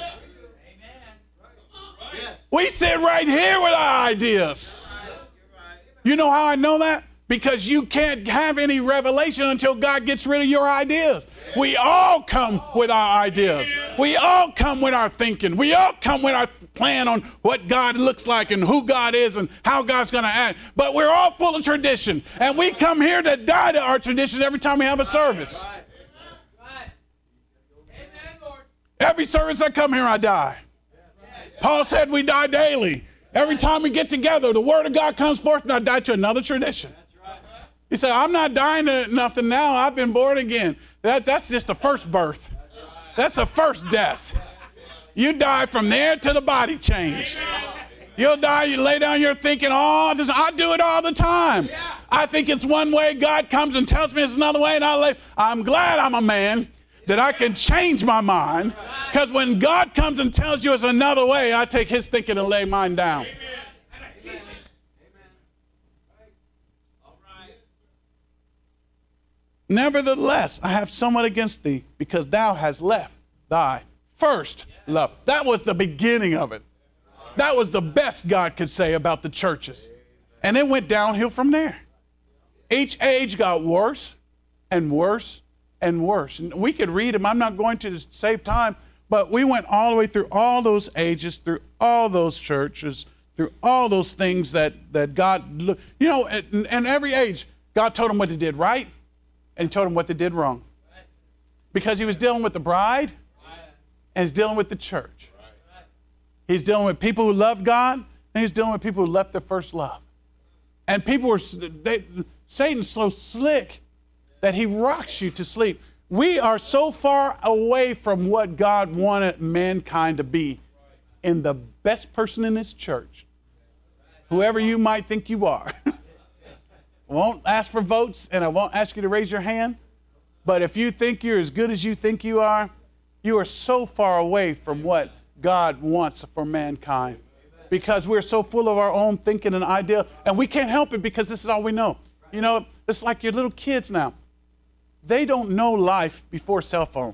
K: We sit right here with our ideas. You know how I know that? Because you can't have any revelation until God gets rid of your ideas. We all come with our ideas. We all come with our thinking. We all come with our plan on what God looks like and who God is and how God's going to act. But we're all full of tradition. And we come here to die to our tradition every time we have a service. Every service I come here, I die. Paul said we die daily. Every time we get together, the word of God comes forth and I die to another tradition. He said, I'm not dying to nothing now. I've been born again. That, that's just the first birth. That's the first death. You die from there to the body change. You'll die, you lay down your thinking, oh, this, I do it all the time. I think it's one way. God comes and tells me it's another way, and I lay, I'm glad I'm a man that I can change my mind, because when God comes and tells you it's another way, I take his thinking and lay mine down. Nevertheless, I have somewhat against thee, because thou hast left thy first love. That was the beginning of it. That was the best God could say about the churches. And it went downhill from there. Each age got worse and worse and worse. And we could read them. I'm not going to to save time, but we went all the way through all those ages, through all those churches, through all those things that, that God, you know, in, in every age, God told them what they did right, and he told them what they did wrong. Because he was dealing with the bride, and he's dealing with the church. He's dealing with people who love God, and he's dealing with people who left their first love. And people were, they, Satan's so slick that he rocks you to sleep. We are so far away from what God wanted mankind to be in the best person in this church, whoever you might think you are. I won't ask for votes, and I won't ask you to raise your hand, but if you think you're as good as you think you are, you are so far away from what God wants for mankind, because we're so full of our own thinking and idea, and we can't help it because this is all we know. You know, it's like your little kids now. They don't know life before cell phones.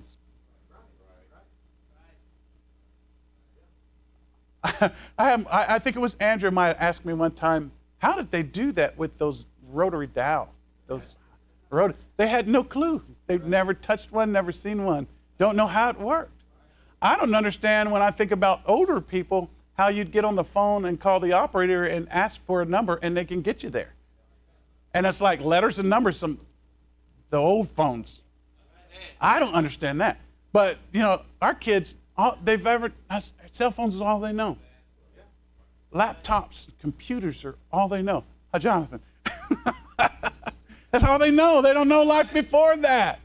K: I, have, I, I think it was Andrew might have asked me one time, How did they do that with those rotary dial? Those rot- They had no clue. They've never touched one, never seen one. Don't know how it worked. I don't understand when I think about older people how you'd get on the phone and call the operator and ask for a number and they can get you there. And it's like letters and numbers, some the old phones. I don't understand that. But, you know, our kids, all they've ever, cell phones is all they know. Laptops, computers are all they know. Hi, Jonathan. That's all they know. They don't know life before that.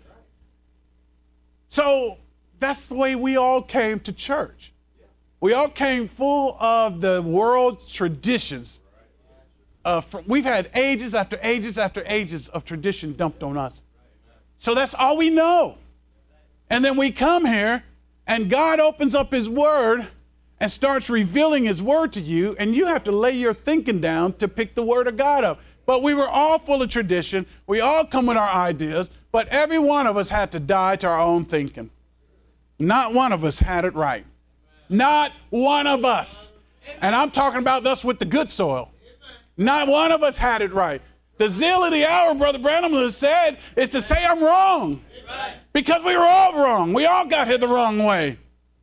K: So that's the way we all came to church. We all came full of the world's traditions. Uh, from, we've had ages after ages after ages of tradition dumped on us. So that's all we know. And then we come here, and God opens up his word and starts revealing his word to you, and you have to lay your thinking down to pick the word of God up. But we were all full of tradition. We all come with our ideas, but every one of us had to die to our own thinking. Not one of us had it right. Not one of us. And I'm talking about us with the good soil. Not one of us had it right. The zeal of the hour, Brother Branham has said, is to say I'm wrong. Because we were all wrong. We all got here the wrong way.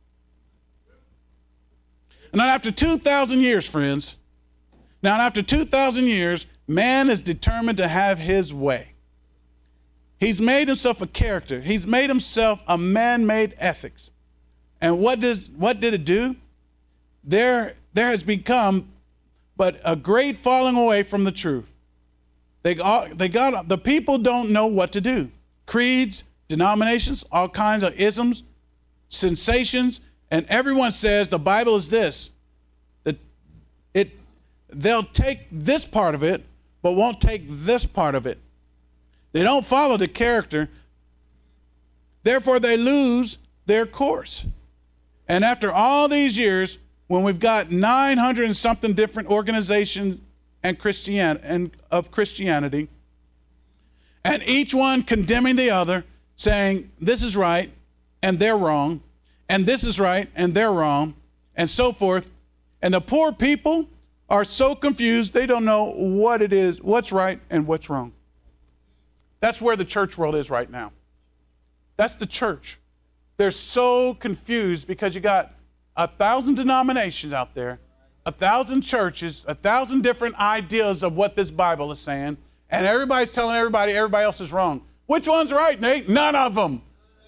K: And then after two thousand years, friends, now after two thousand years, man is determined to have his way. He's made himself a character. He's made himself a man-made ethics. And what does what did it do? There, there has become but a great falling away from the truth. They got, they got the people don't know what to do. Creeds, denominations, all kinds of isms, sensations, and everyone says the Bible is this. That it they'll take this part of it, but won't take this part of it. They don't follow the character. Therefore, they lose their course. And after all these years, when we've got nine hundred and something different organizations and Christian and of Christianity, and each one condemning the other, saying this is right and they're wrong, and this is right and they're wrong, and so forth, and the poor people are so confused they don't know what it is, what's right and what's wrong. That's where the church world is right now. That's the church. They're so confused because you got a thousand denominations out there, a thousand churches, a thousand different ideas of what this Bible is saying, and everybody's telling everybody everybody else is wrong. Which one's right, Nate? None of them.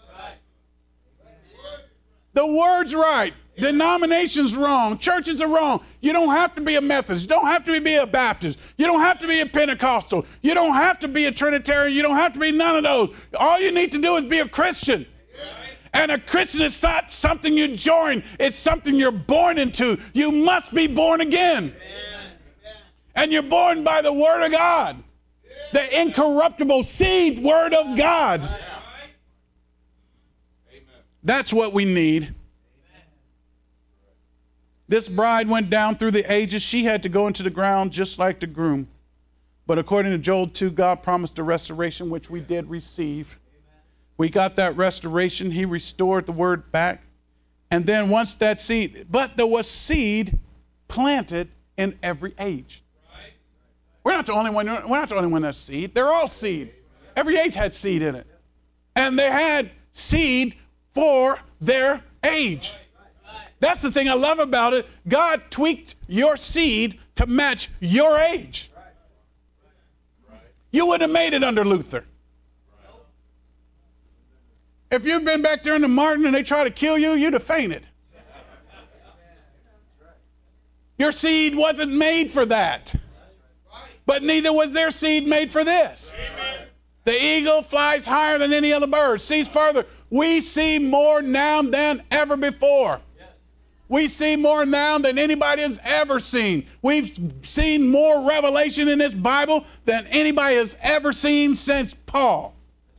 K: The word's right. Denomination's wrong. Churches are wrong. You don't have to be a Methodist. You don't have to be a Baptist. You don't have to be a Pentecostal. You don't have to be a Trinitarian. You don't have to be none of those. All you need to do is be a Christian. And a Christian is not something you join. It's something you're born into. You must be born again. And you're born by the Word of God. The incorruptible seed Word of God. That's what we need. This bride went down through the ages. She had to go into the ground just like the groom. But according to Joel two, God promised a restoration, which we did receive. We got that restoration. He restored the word back. And then once that seed, but there was seed planted in every age. We're not the only one, we're not the only one that's seed. They're all seed. Every age had seed in it. And they had seed for their age. That's the thing I love about it. God tweaked your seed to match your age. You wouldn't have made it under Luther. If you'd been back there in the Martin and they try to kill you, you'd have fainted. Your seed wasn't made for that. But neither was their seed made for this. The eagle flies higher than any other bird, sees further. We see more now than ever before. We see more now than anybody has ever seen. We've seen more revelation in this Bible than anybody has ever seen since Paul.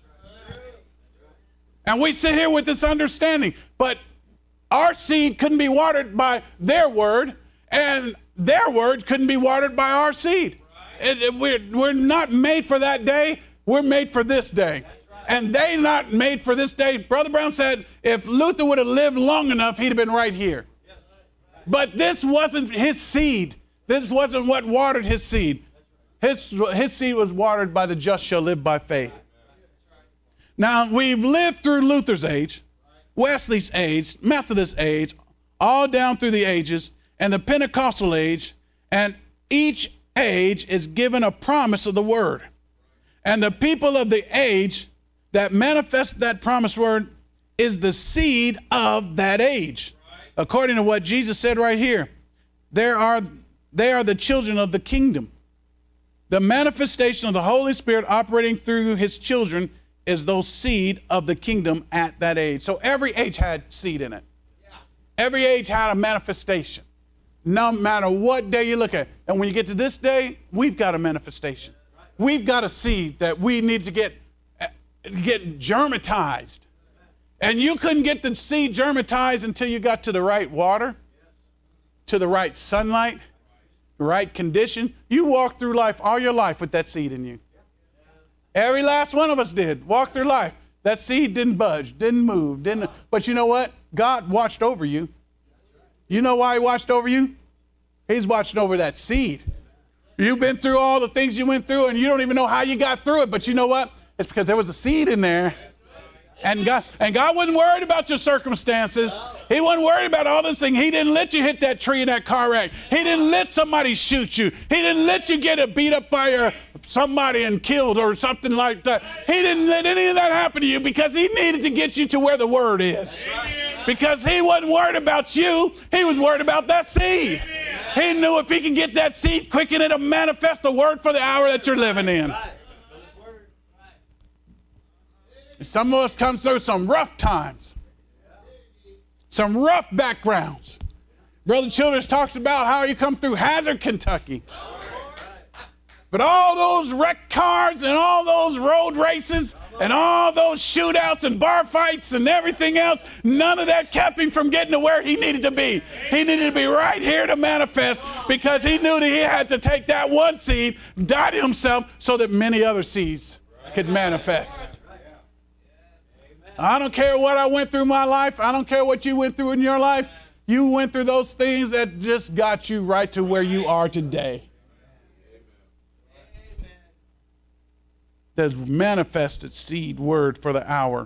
K: And we sit here with this understanding. But our seed couldn't be watered by their word, and their word couldn't be watered by our seed. It, it, we're, we're not made for that day. We're made for this day. And they not made for this day. Brother Brown said if Luther would have lived long enough, he'd have been right here. But this wasn't his seed. This wasn't what watered his seed. His, his seed was watered by the just shall live by faith. Now, we've lived through Luther's age, Wesley's age, Methodist age, all down through the ages, and the Pentecostal age, and each age is given a promise of the word. And the people of the age that manifest that promised word is the seed of that age. According to what Jesus said right here, there are, they are the children of the kingdom. The manifestation of the Holy Spirit operating through his children is those seed of the kingdom at that age. So every age had seed in it. Every age had a manifestation. No matter what day you look at. And when you get to this day, we've got a manifestation. We've got a seed that we need to get, get germatized. And you couldn't get the seed germatized until you got to the right water, to the right sunlight, the right condition. You walk through life all your life with that seed in you. Every last one of us did. Walk through life. That seed didn't budge, didn't move, didn't. But you know what? God watched over you. You know why he watched over you? He's watching over that seed. You've been through all the things you went through, and you don't even know how you got through it. But you know what? It's because there was a seed in there. And God, and God wasn't worried about your circumstances. He wasn't worried about all this thing. He didn't let you hit that tree in that car wreck. He didn't let somebody shoot you. He didn't let you get a beat up by a, somebody and killed or something like that. He didn't let any of that happen to you because he needed to get you to where the word is. Because he wasn't worried about you. He was worried about that seed. He knew if he could get that seed quick and it'll manifest the word for the hour that you're living in. Some of us come through some rough times, some rough backgrounds. Brother Childers talks about how he come through Hazard, Kentucky. But all those wrecked cars and all those road races and all those shootouts and bar fights and everything else, none of that kept him from getting to where he needed to be. He needed to be right here to manifest because he knew that he had to take that one seed, die to himself, so that many other seeds could manifest. I don't care what I went through in my life. I don't care what you went through in your life. You went through those things that just got you right to where you are today. The manifested seed word for the hour.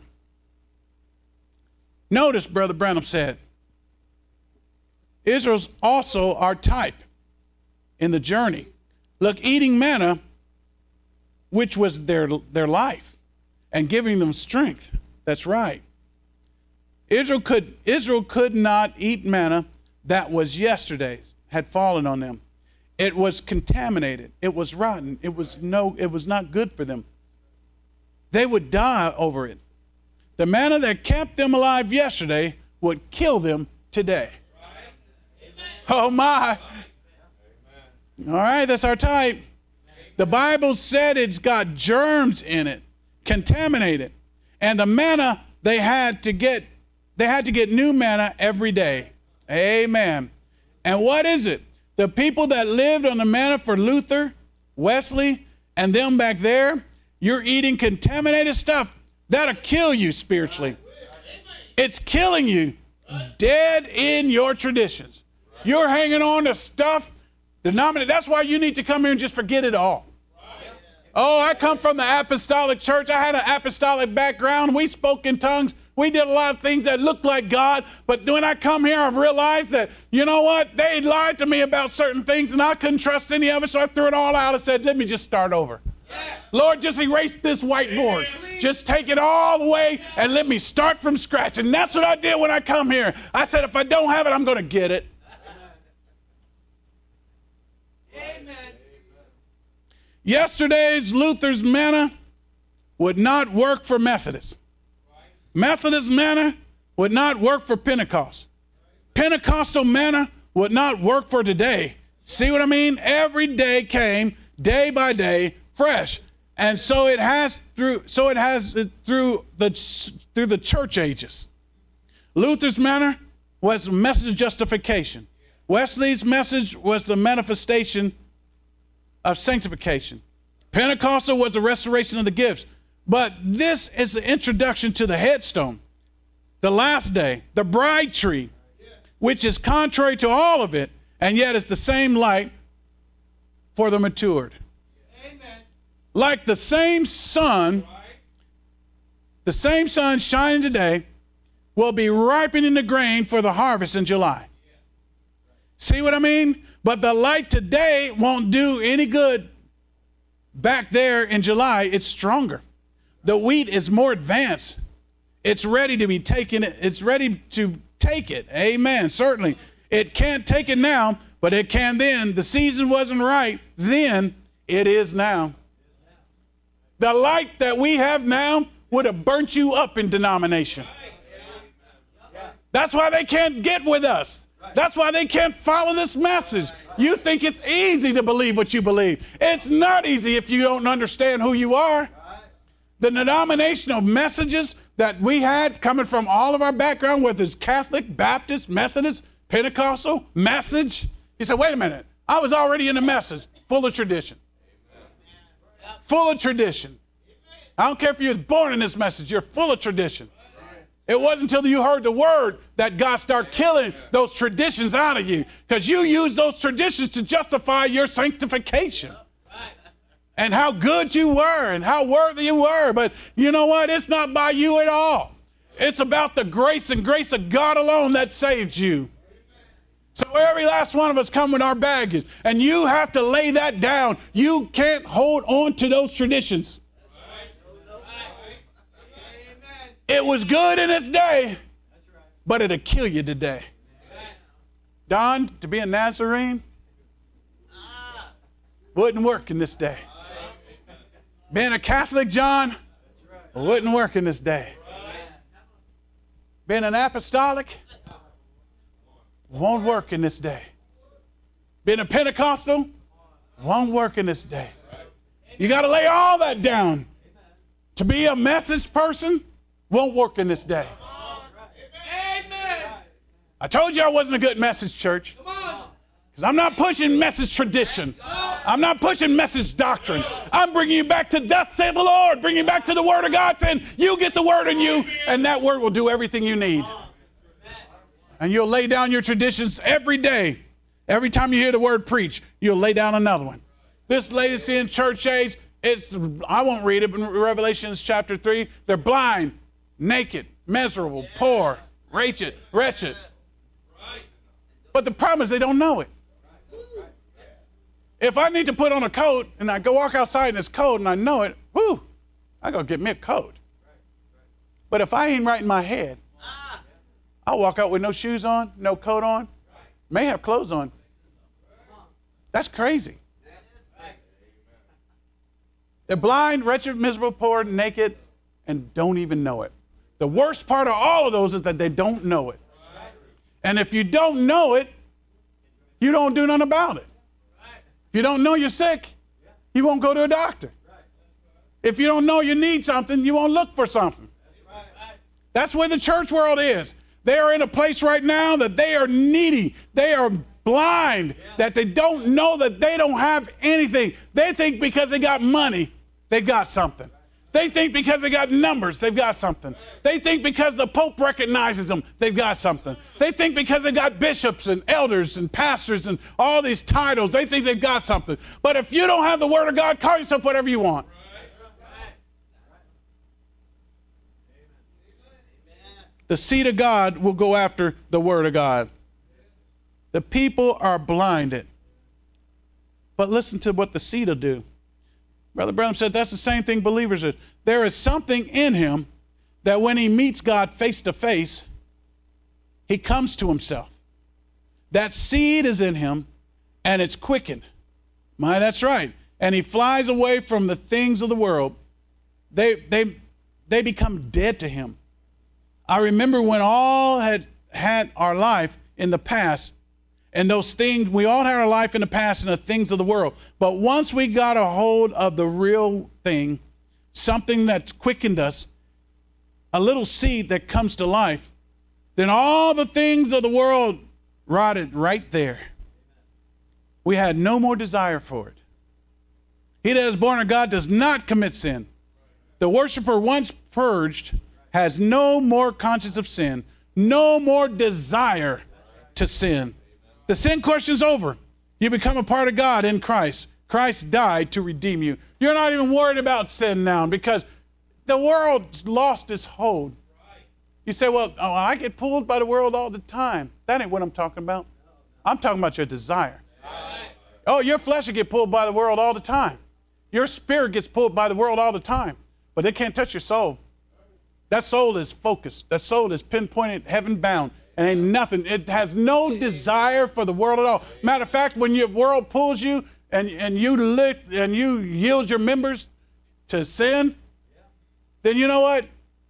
K: Notice, Brother Branham said, Israel's also our type in the journey. Look, eating manna, which was their, their life, and giving them strength. That's right. Israel could, Israel could not eat manna that was yesterday's, had fallen on them. It was contaminated. It was rotten. It was no, it was not good for them. They would die over it. The manna that kept them alive yesterday would kill them today. Oh my. All right, that's our type. The Bible said it's got germs in it, contaminated. And the manna they had to get, they had to get new manna every day. Amen. And what is it? The people that lived on the manna for Luther, Wesley, and them back there, you're eating contaminated stuff. That'll kill you spiritually. It's killing you dead in your traditions. You're hanging on to stuff, denominated. That's why you need to come here and just forget it all. Oh, I come from the apostolic church. I had an apostolic background. We spoke in tongues. We did a lot of things that looked like God. But when I come here, I've realized that, you know what? They lied to me about certain things, and I couldn't trust any of it, so I threw it all out and said, let me just start over. Yes. Lord, just erase this whiteboard. Just take it all away and let me start from scratch. And that's what I did when I come here. I said, if I don't have it, I'm going to get it. Amen. Yesterday's Luther's manna would not work for Methodists. Methodist manna would not work for Pentecost. Pentecostal manna would not work for today. See what I mean? Every day came, day by day, fresh. And so it has through so it has it through the through the church ages. Luther's manna was a message of justification. Wesley's message was the manifestation of sanctification. Pentecostal was the restoration of the gifts. But this is the introduction to the headstone, the last day, the bride tree, which is contrary to all of it, and yet it's the same light for the matured. Amen. Like the same sun, the same sun shining today will be ripening the grain for the harvest in July. See what I mean? But the light today won't do any good back there in July. It's stronger. The wheat is more advanced. It's ready to be taken. It's ready to take it. Amen. Certainly. It can't take it now, but it can then. The season wasn't right then. It is now. The light that we have now would have burnt you up in denomination. That's why they can't get with us. That's why they can't follow this message. You think it's easy to believe what you believe. It's not easy if you don't understand who you are. The denominational messages that we had coming from all of our background, whether it's Catholic, Baptist, Methodist, Pentecostal, message. You said, wait a minute. I was already in the message, full of tradition. Full of tradition. I don't care if you were born in this message. You're full of tradition. It wasn't until you heard the word that God started killing those traditions out of you, because you use those traditions to justify your sanctification and how good you were and how worthy you were. But you know what? It's not by you at all. It's about the grace and grace of God alone that saved you. So every last one of us come with our baggage, and you have to lay that down. You can't hold on to those traditions. It was good in its day, but it'll kill you today. Don, to be a Nazarene wouldn't work in this day. Being a Catholic, John, wouldn't work in this day. Being an apostolic won't work in this day. Being a Pentecostal won't work in this day. You got to lay all that down. To be a message person won't work in this day. Amen. I told you I wasn't a good message church. Because I'm not pushing message tradition. I'm not pushing message doctrine. I'm bringing you back to thus saith the Lord. Bringing you back to the word of God, saying you get the word in you, and that word will do everything you need. And you'll lay down your traditions every day. Every time you hear the word preach, you'll lay down another one. This Laodicean church age, it's, I won't read it, but in Revelations chapter three, they're blind, naked, miserable, poor, wretched, wretched. But the problem is they don't know it. If I need to put on a coat and I go walk outside in this coat and I know it, whoo, I go get me a coat. But if I ain't right in my head, I'll walk out with no shoes on, no coat on, may have clothes on. That's crazy. They're blind, wretched, miserable, poor, naked, and don't even know it. The worst part of all of those is that they don't know it. And if you don't know it, you don't do nothing about it. If you don't know you're sick, you won't go to a doctor. If you don't know you need something, you won't look for something. That's where the church world is. They are in a place right now that they are needy. They are blind, that they don't know that they don't have anything. They think because they got money, they've got something. They think because they got numbers, they've got something. They think because the Pope recognizes them, they've got something. They think because they got bishops and elders and pastors and all these titles, they think they've got something. But if you don't have the Word of God, call yourself whatever you want. The seed of God will go after the Word of God. The people are blinded. But listen to what the seed will do. Brother Branham said that's the same thing believers do. There is something in him that when he meets God face to face, he comes to himself. That seed is in him, and it's quickened. My, that's right. And he flies away from the things of the world. They, they, they become dead to him. I remember when all had had our life in the past, and those things, we all had our life in the past and the things of the world. But once we got a hold of the real thing, something that's quickened us, a little seed that comes to life, then all the things of the world rotted right there. We had no more desire for it. He that is born of God does not commit sin. The worshiper once purged has no more conscience of sin, no more desire to sin. The sin question is over. You become a part of God in Christ. Christ died to redeem you. You're not even worried about sin now because the world's lost its hold. You say, well, oh, I get pulled by the world all the time. That ain't what I'm talking about. I'm talking about your desire. Oh, your flesh will get pulled by the world all the time. Your spirit gets pulled by the world all the time. But they can't touch your soul. That soul is focused. That soul is pinpointed, heaven bound. And ain't nothing. It has no desire for the world at all. Matter of fact, when your world pulls you and, and you lick, and you yield your members to sin, then you know what?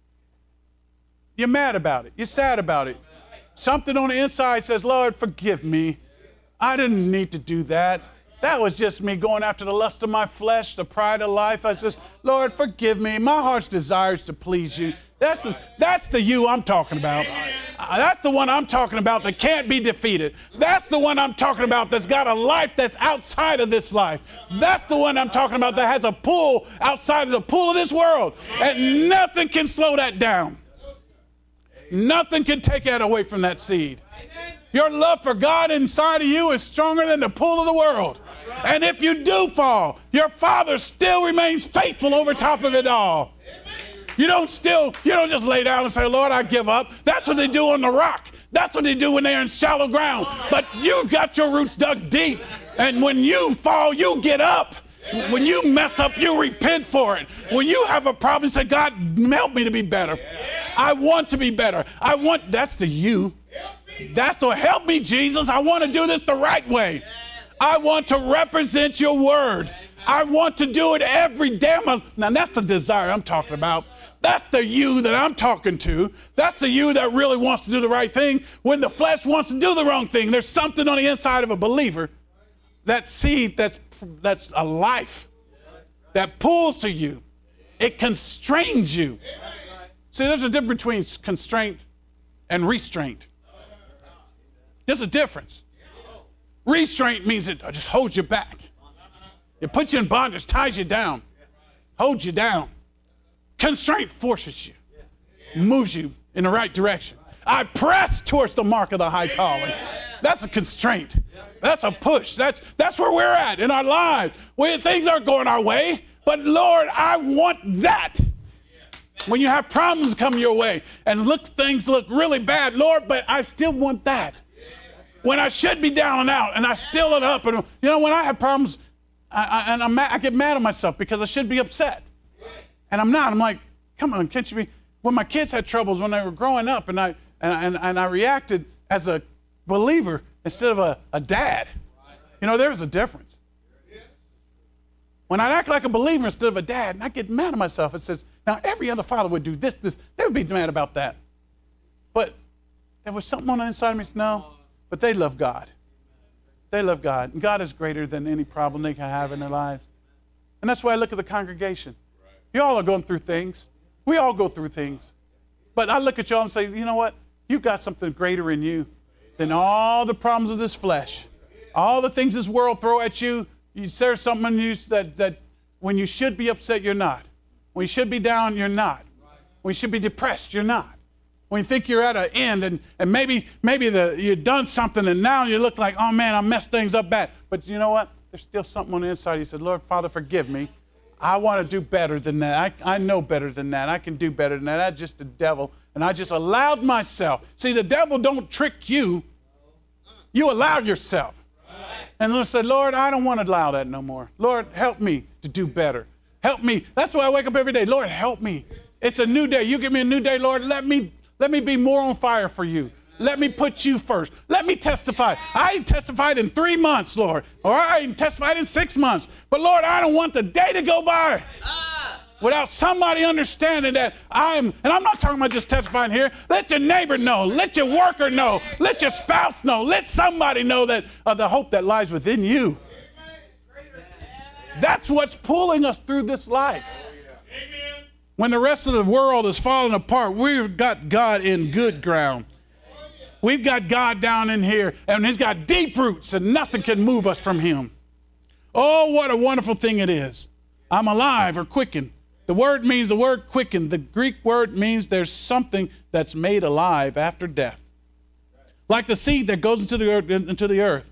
K: You're mad about it. You're sad about it. Something on the inside says, Lord, forgive me. I didn't need to do that. That was just me going after the lust of my flesh, the pride of life. I says, Lord, forgive me. My heart's desire is to please you. That's the, that's the you I'm talking about. Uh, that's the one I'm talking about that can't be defeated. That's the one I'm talking about that's got a life that's outside of this life. That's the one I'm talking about that has a pull outside of the pull of this world. And nothing can slow that down. Nothing can take that away from that seed. Your love for God inside of you is stronger than the pull of the world. And if you do fall, your Father still remains faithful over top of it all. You don't still, you don't just lay down and say, Lord, I give up. That's what they do on the rock. That's what they do when they're in shallow ground. But you've got your roots dug deep. And when you fall, you get up. When you mess up, you repent for it. When you have a problem, say, God, help me to be better. I want to be better. I want, that's the you. That's the help me, Jesus. I want to do this the right way. I want to represent your word. I want to do it every damn month. Now, that's the desire I'm talking about. That's the you that I'm talking to. That's the you that really wants to do the right thing when the flesh wants to do the wrong thing. There's something on the inside of a believer, that seed that's that's a life that pulls to you. It constrains you. See, there's a difference between constraint and restraint. There's a difference. Restraint means it just holds you back. It puts you in bondage, ties you down, holds you down. Constraint forces you, moves you in the right direction. I press towards the mark of the high calling. That's a constraint. That's a push. That's that's where we're at in our lives. Where things aren't going our way, but Lord, I want that. When you have problems come your way and look things look really bad, Lord, but I still want that. When I should be down and out, and I still it up, and you know when I have problems, I, I, and I'm mad, I get mad at myself because I should be upset, and I'm not. I'm like, come on, can't you be? When my kids had troubles when they were growing up, and I and and, and I reacted as a believer instead of a, a dad. You know, there's a difference. When I act like a believer instead of a dad, and I get mad at myself, it says, now every other father would do this, this. They would be mad about that. But there was something on the inside of me that said, no, but they love God. They love God. And God is greater than any problem they can have in their lives. And that's why I look at the congregation. You all are going through things. We all go through things. But I look at y'all and say, you know what? You've got something greater in you than all the problems of this flesh. All the things this world throw at you. You say something in you that, that when you should be upset, you're not. When you should be down, you're not. When you should be depressed, you're not. When you think you're at an end and, and maybe maybe the, you've done something and now you look like, oh man, I messed things up bad. But you know what? There's still something on the inside. You said, Lord, Father, forgive me. I want to do better than that. I, I know better than that. I can do better than that. That's just the devil. And I just allowed myself. See, the devil don't trick you. You allow yourself. And Lord said, Lord, I don't want to allow that no more. Lord, help me to do better. Help me. That's why I wake up every day. Lord, help me. It's a new day. You give me a new day, Lord. Let me let me be more on fire for you. Let me put you first. Let me testify. I ain't testified in three months, Lord. Or I ain't testified in six months. But Lord, I don't want the day to go by without somebody understanding that I'm, and I'm not talking about just testifying here. Let your neighbor know. Let your worker know. Let your spouse know. Let somebody know that of the hope that lies within you. That's what's pulling us through this life. When the rest of the world is falling apart, we've got God in good ground. We've got God down in here, and he's got deep roots, and nothing can move us from him. Oh, what a wonderful thing it is. I'm alive or quickened. The word means the word quickened. The Greek word means there's something that's made alive after death. Like the seed that goes into the earth, into the earth.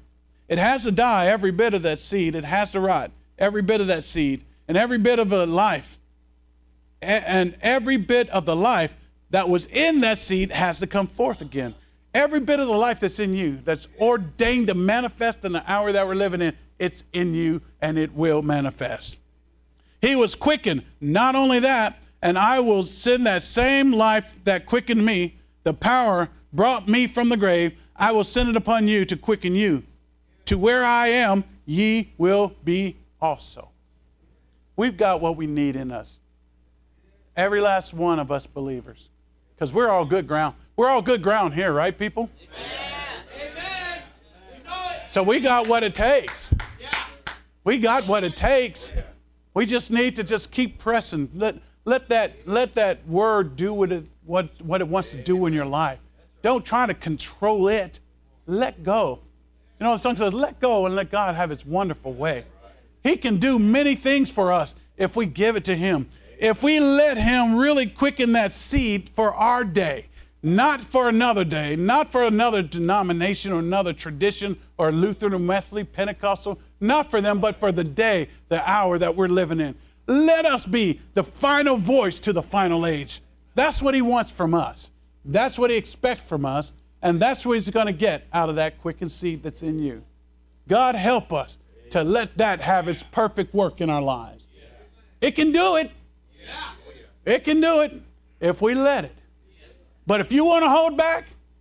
K: It has to die, every bit of that seed. It has to rot, every bit of that seed. And every bit of a life, and every bit of the life that was in that seed has to come forth again. Every bit of the life that's in you, that's ordained to manifest in the hour that we're living in, it's in you and it will manifest. He was quickened. Not only that, and I will send that same life that quickened me, the power brought me from the grave, I will send it upon you to quicken you. To where I am, ye will be also. We've got what we need in us. Every last one of us believers. Because we're all good ground. We're all good ground here, right, people? Amen. So we got what it takes. We got what it takes. We just need to just keep pressing. Let let that let that word do what it what what it wants to do in your life. Don't try to control it. Let go. You know, the song says, "Let go and let God have His wonderful way." He can do many things for us if we give it to Him. If we let Him really quicken that seed for our day, not for another day, not for another denomination or another tradition or Lutheran or Wesley, Pentecostal, not for them, but for the day, the hour that we're living in. Let us be the final voice to the final age. That's what He wants from us. That's what He expects from us, and that's what He's going to get out of that quickened seed that's in you. God help us to let that have its perfect work in our lives. It can do it. It can do it if we let it. But if you want to hold back,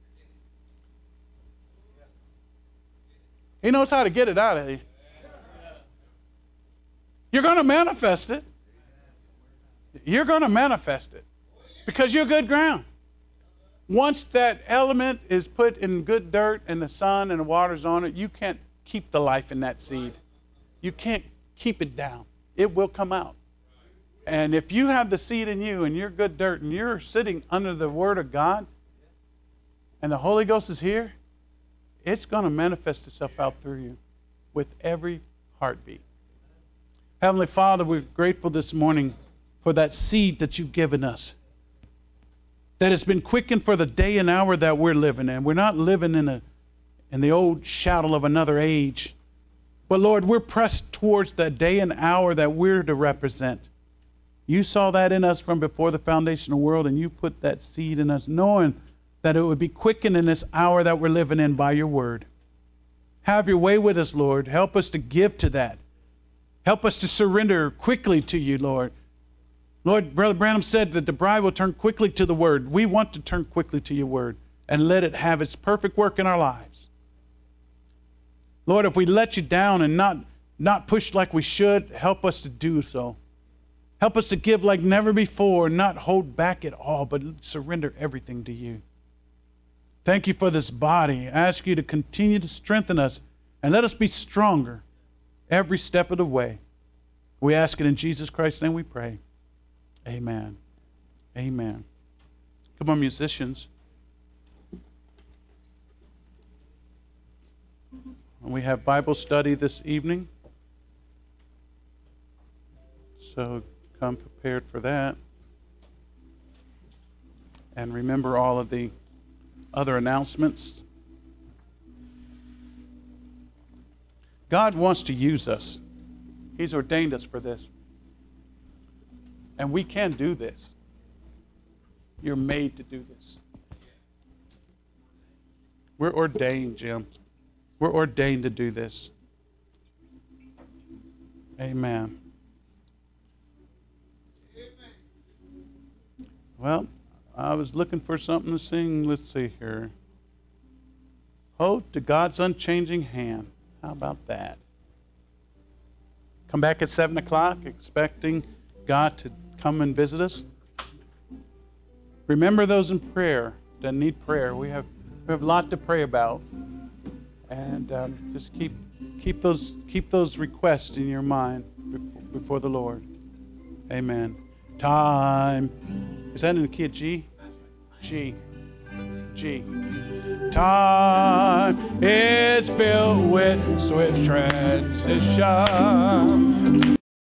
K: He knows how to get it out of you. You're going to manifest it. You're going to manifest it because you're good ground. Once that element is put in good dirt and the sun and the water's on it, you can't keep the life in that seed. You can't keep it down. It will come out. And if you have the seed in you and you're good dirt and you're sitting under the Word of God and the Holy Ghost is here, it's going to manifest itself out through you with every heartbeat. Heavenly Father, we're grateful this morning for that seed that you've given us, that has been quickened for the day and hour that we're living in. We're not living in a in the old shadow of another age. But Lord, we're pressed towards that day and hour that we're to represent. You saw that in us from before the foundation of the world, and you put that seed in us, knowing that it would be quickened in this hour that we're living in by your word. Have your way with us, Lord. Help us to give to that. Help us to surrender quickly to you, Lord. Lord, Brother Branham said that the bride will turn quickly to the word. We want to turn quickly to your word and let it have its perfect work in our lives. Lord, if we let you down and not, not push like we should, help us to do so. Help us to give like never before, not hold back at all, but surrender everything to you. Thank you for this body. I ask you to continue to strengthen us and let us be stronger every step of the way. We ask it in Jesus Christ's name we pray. Amen. Amen. Come on, musicians. We have Bible study this evening. So come prepared for that. And remember all of the other announcements. God wants to use us. He's ordained us for this. And we can do this. You're made to do this. We're ordained, Jim. We're ordained to do this. Amen. Well, I was looking for something to sing. Let's see here. Hold to God's unchanging hand. How about that? Come back at seven o'clock, expecting God to come and visit us. Remember those in prayer that need prayer. We have we have a lot to pray about, and um, just keep keep those keep those requests in your mind before the Lord. Amen. Time. Is that in the key of G? G. G. Time is filled with swift transition.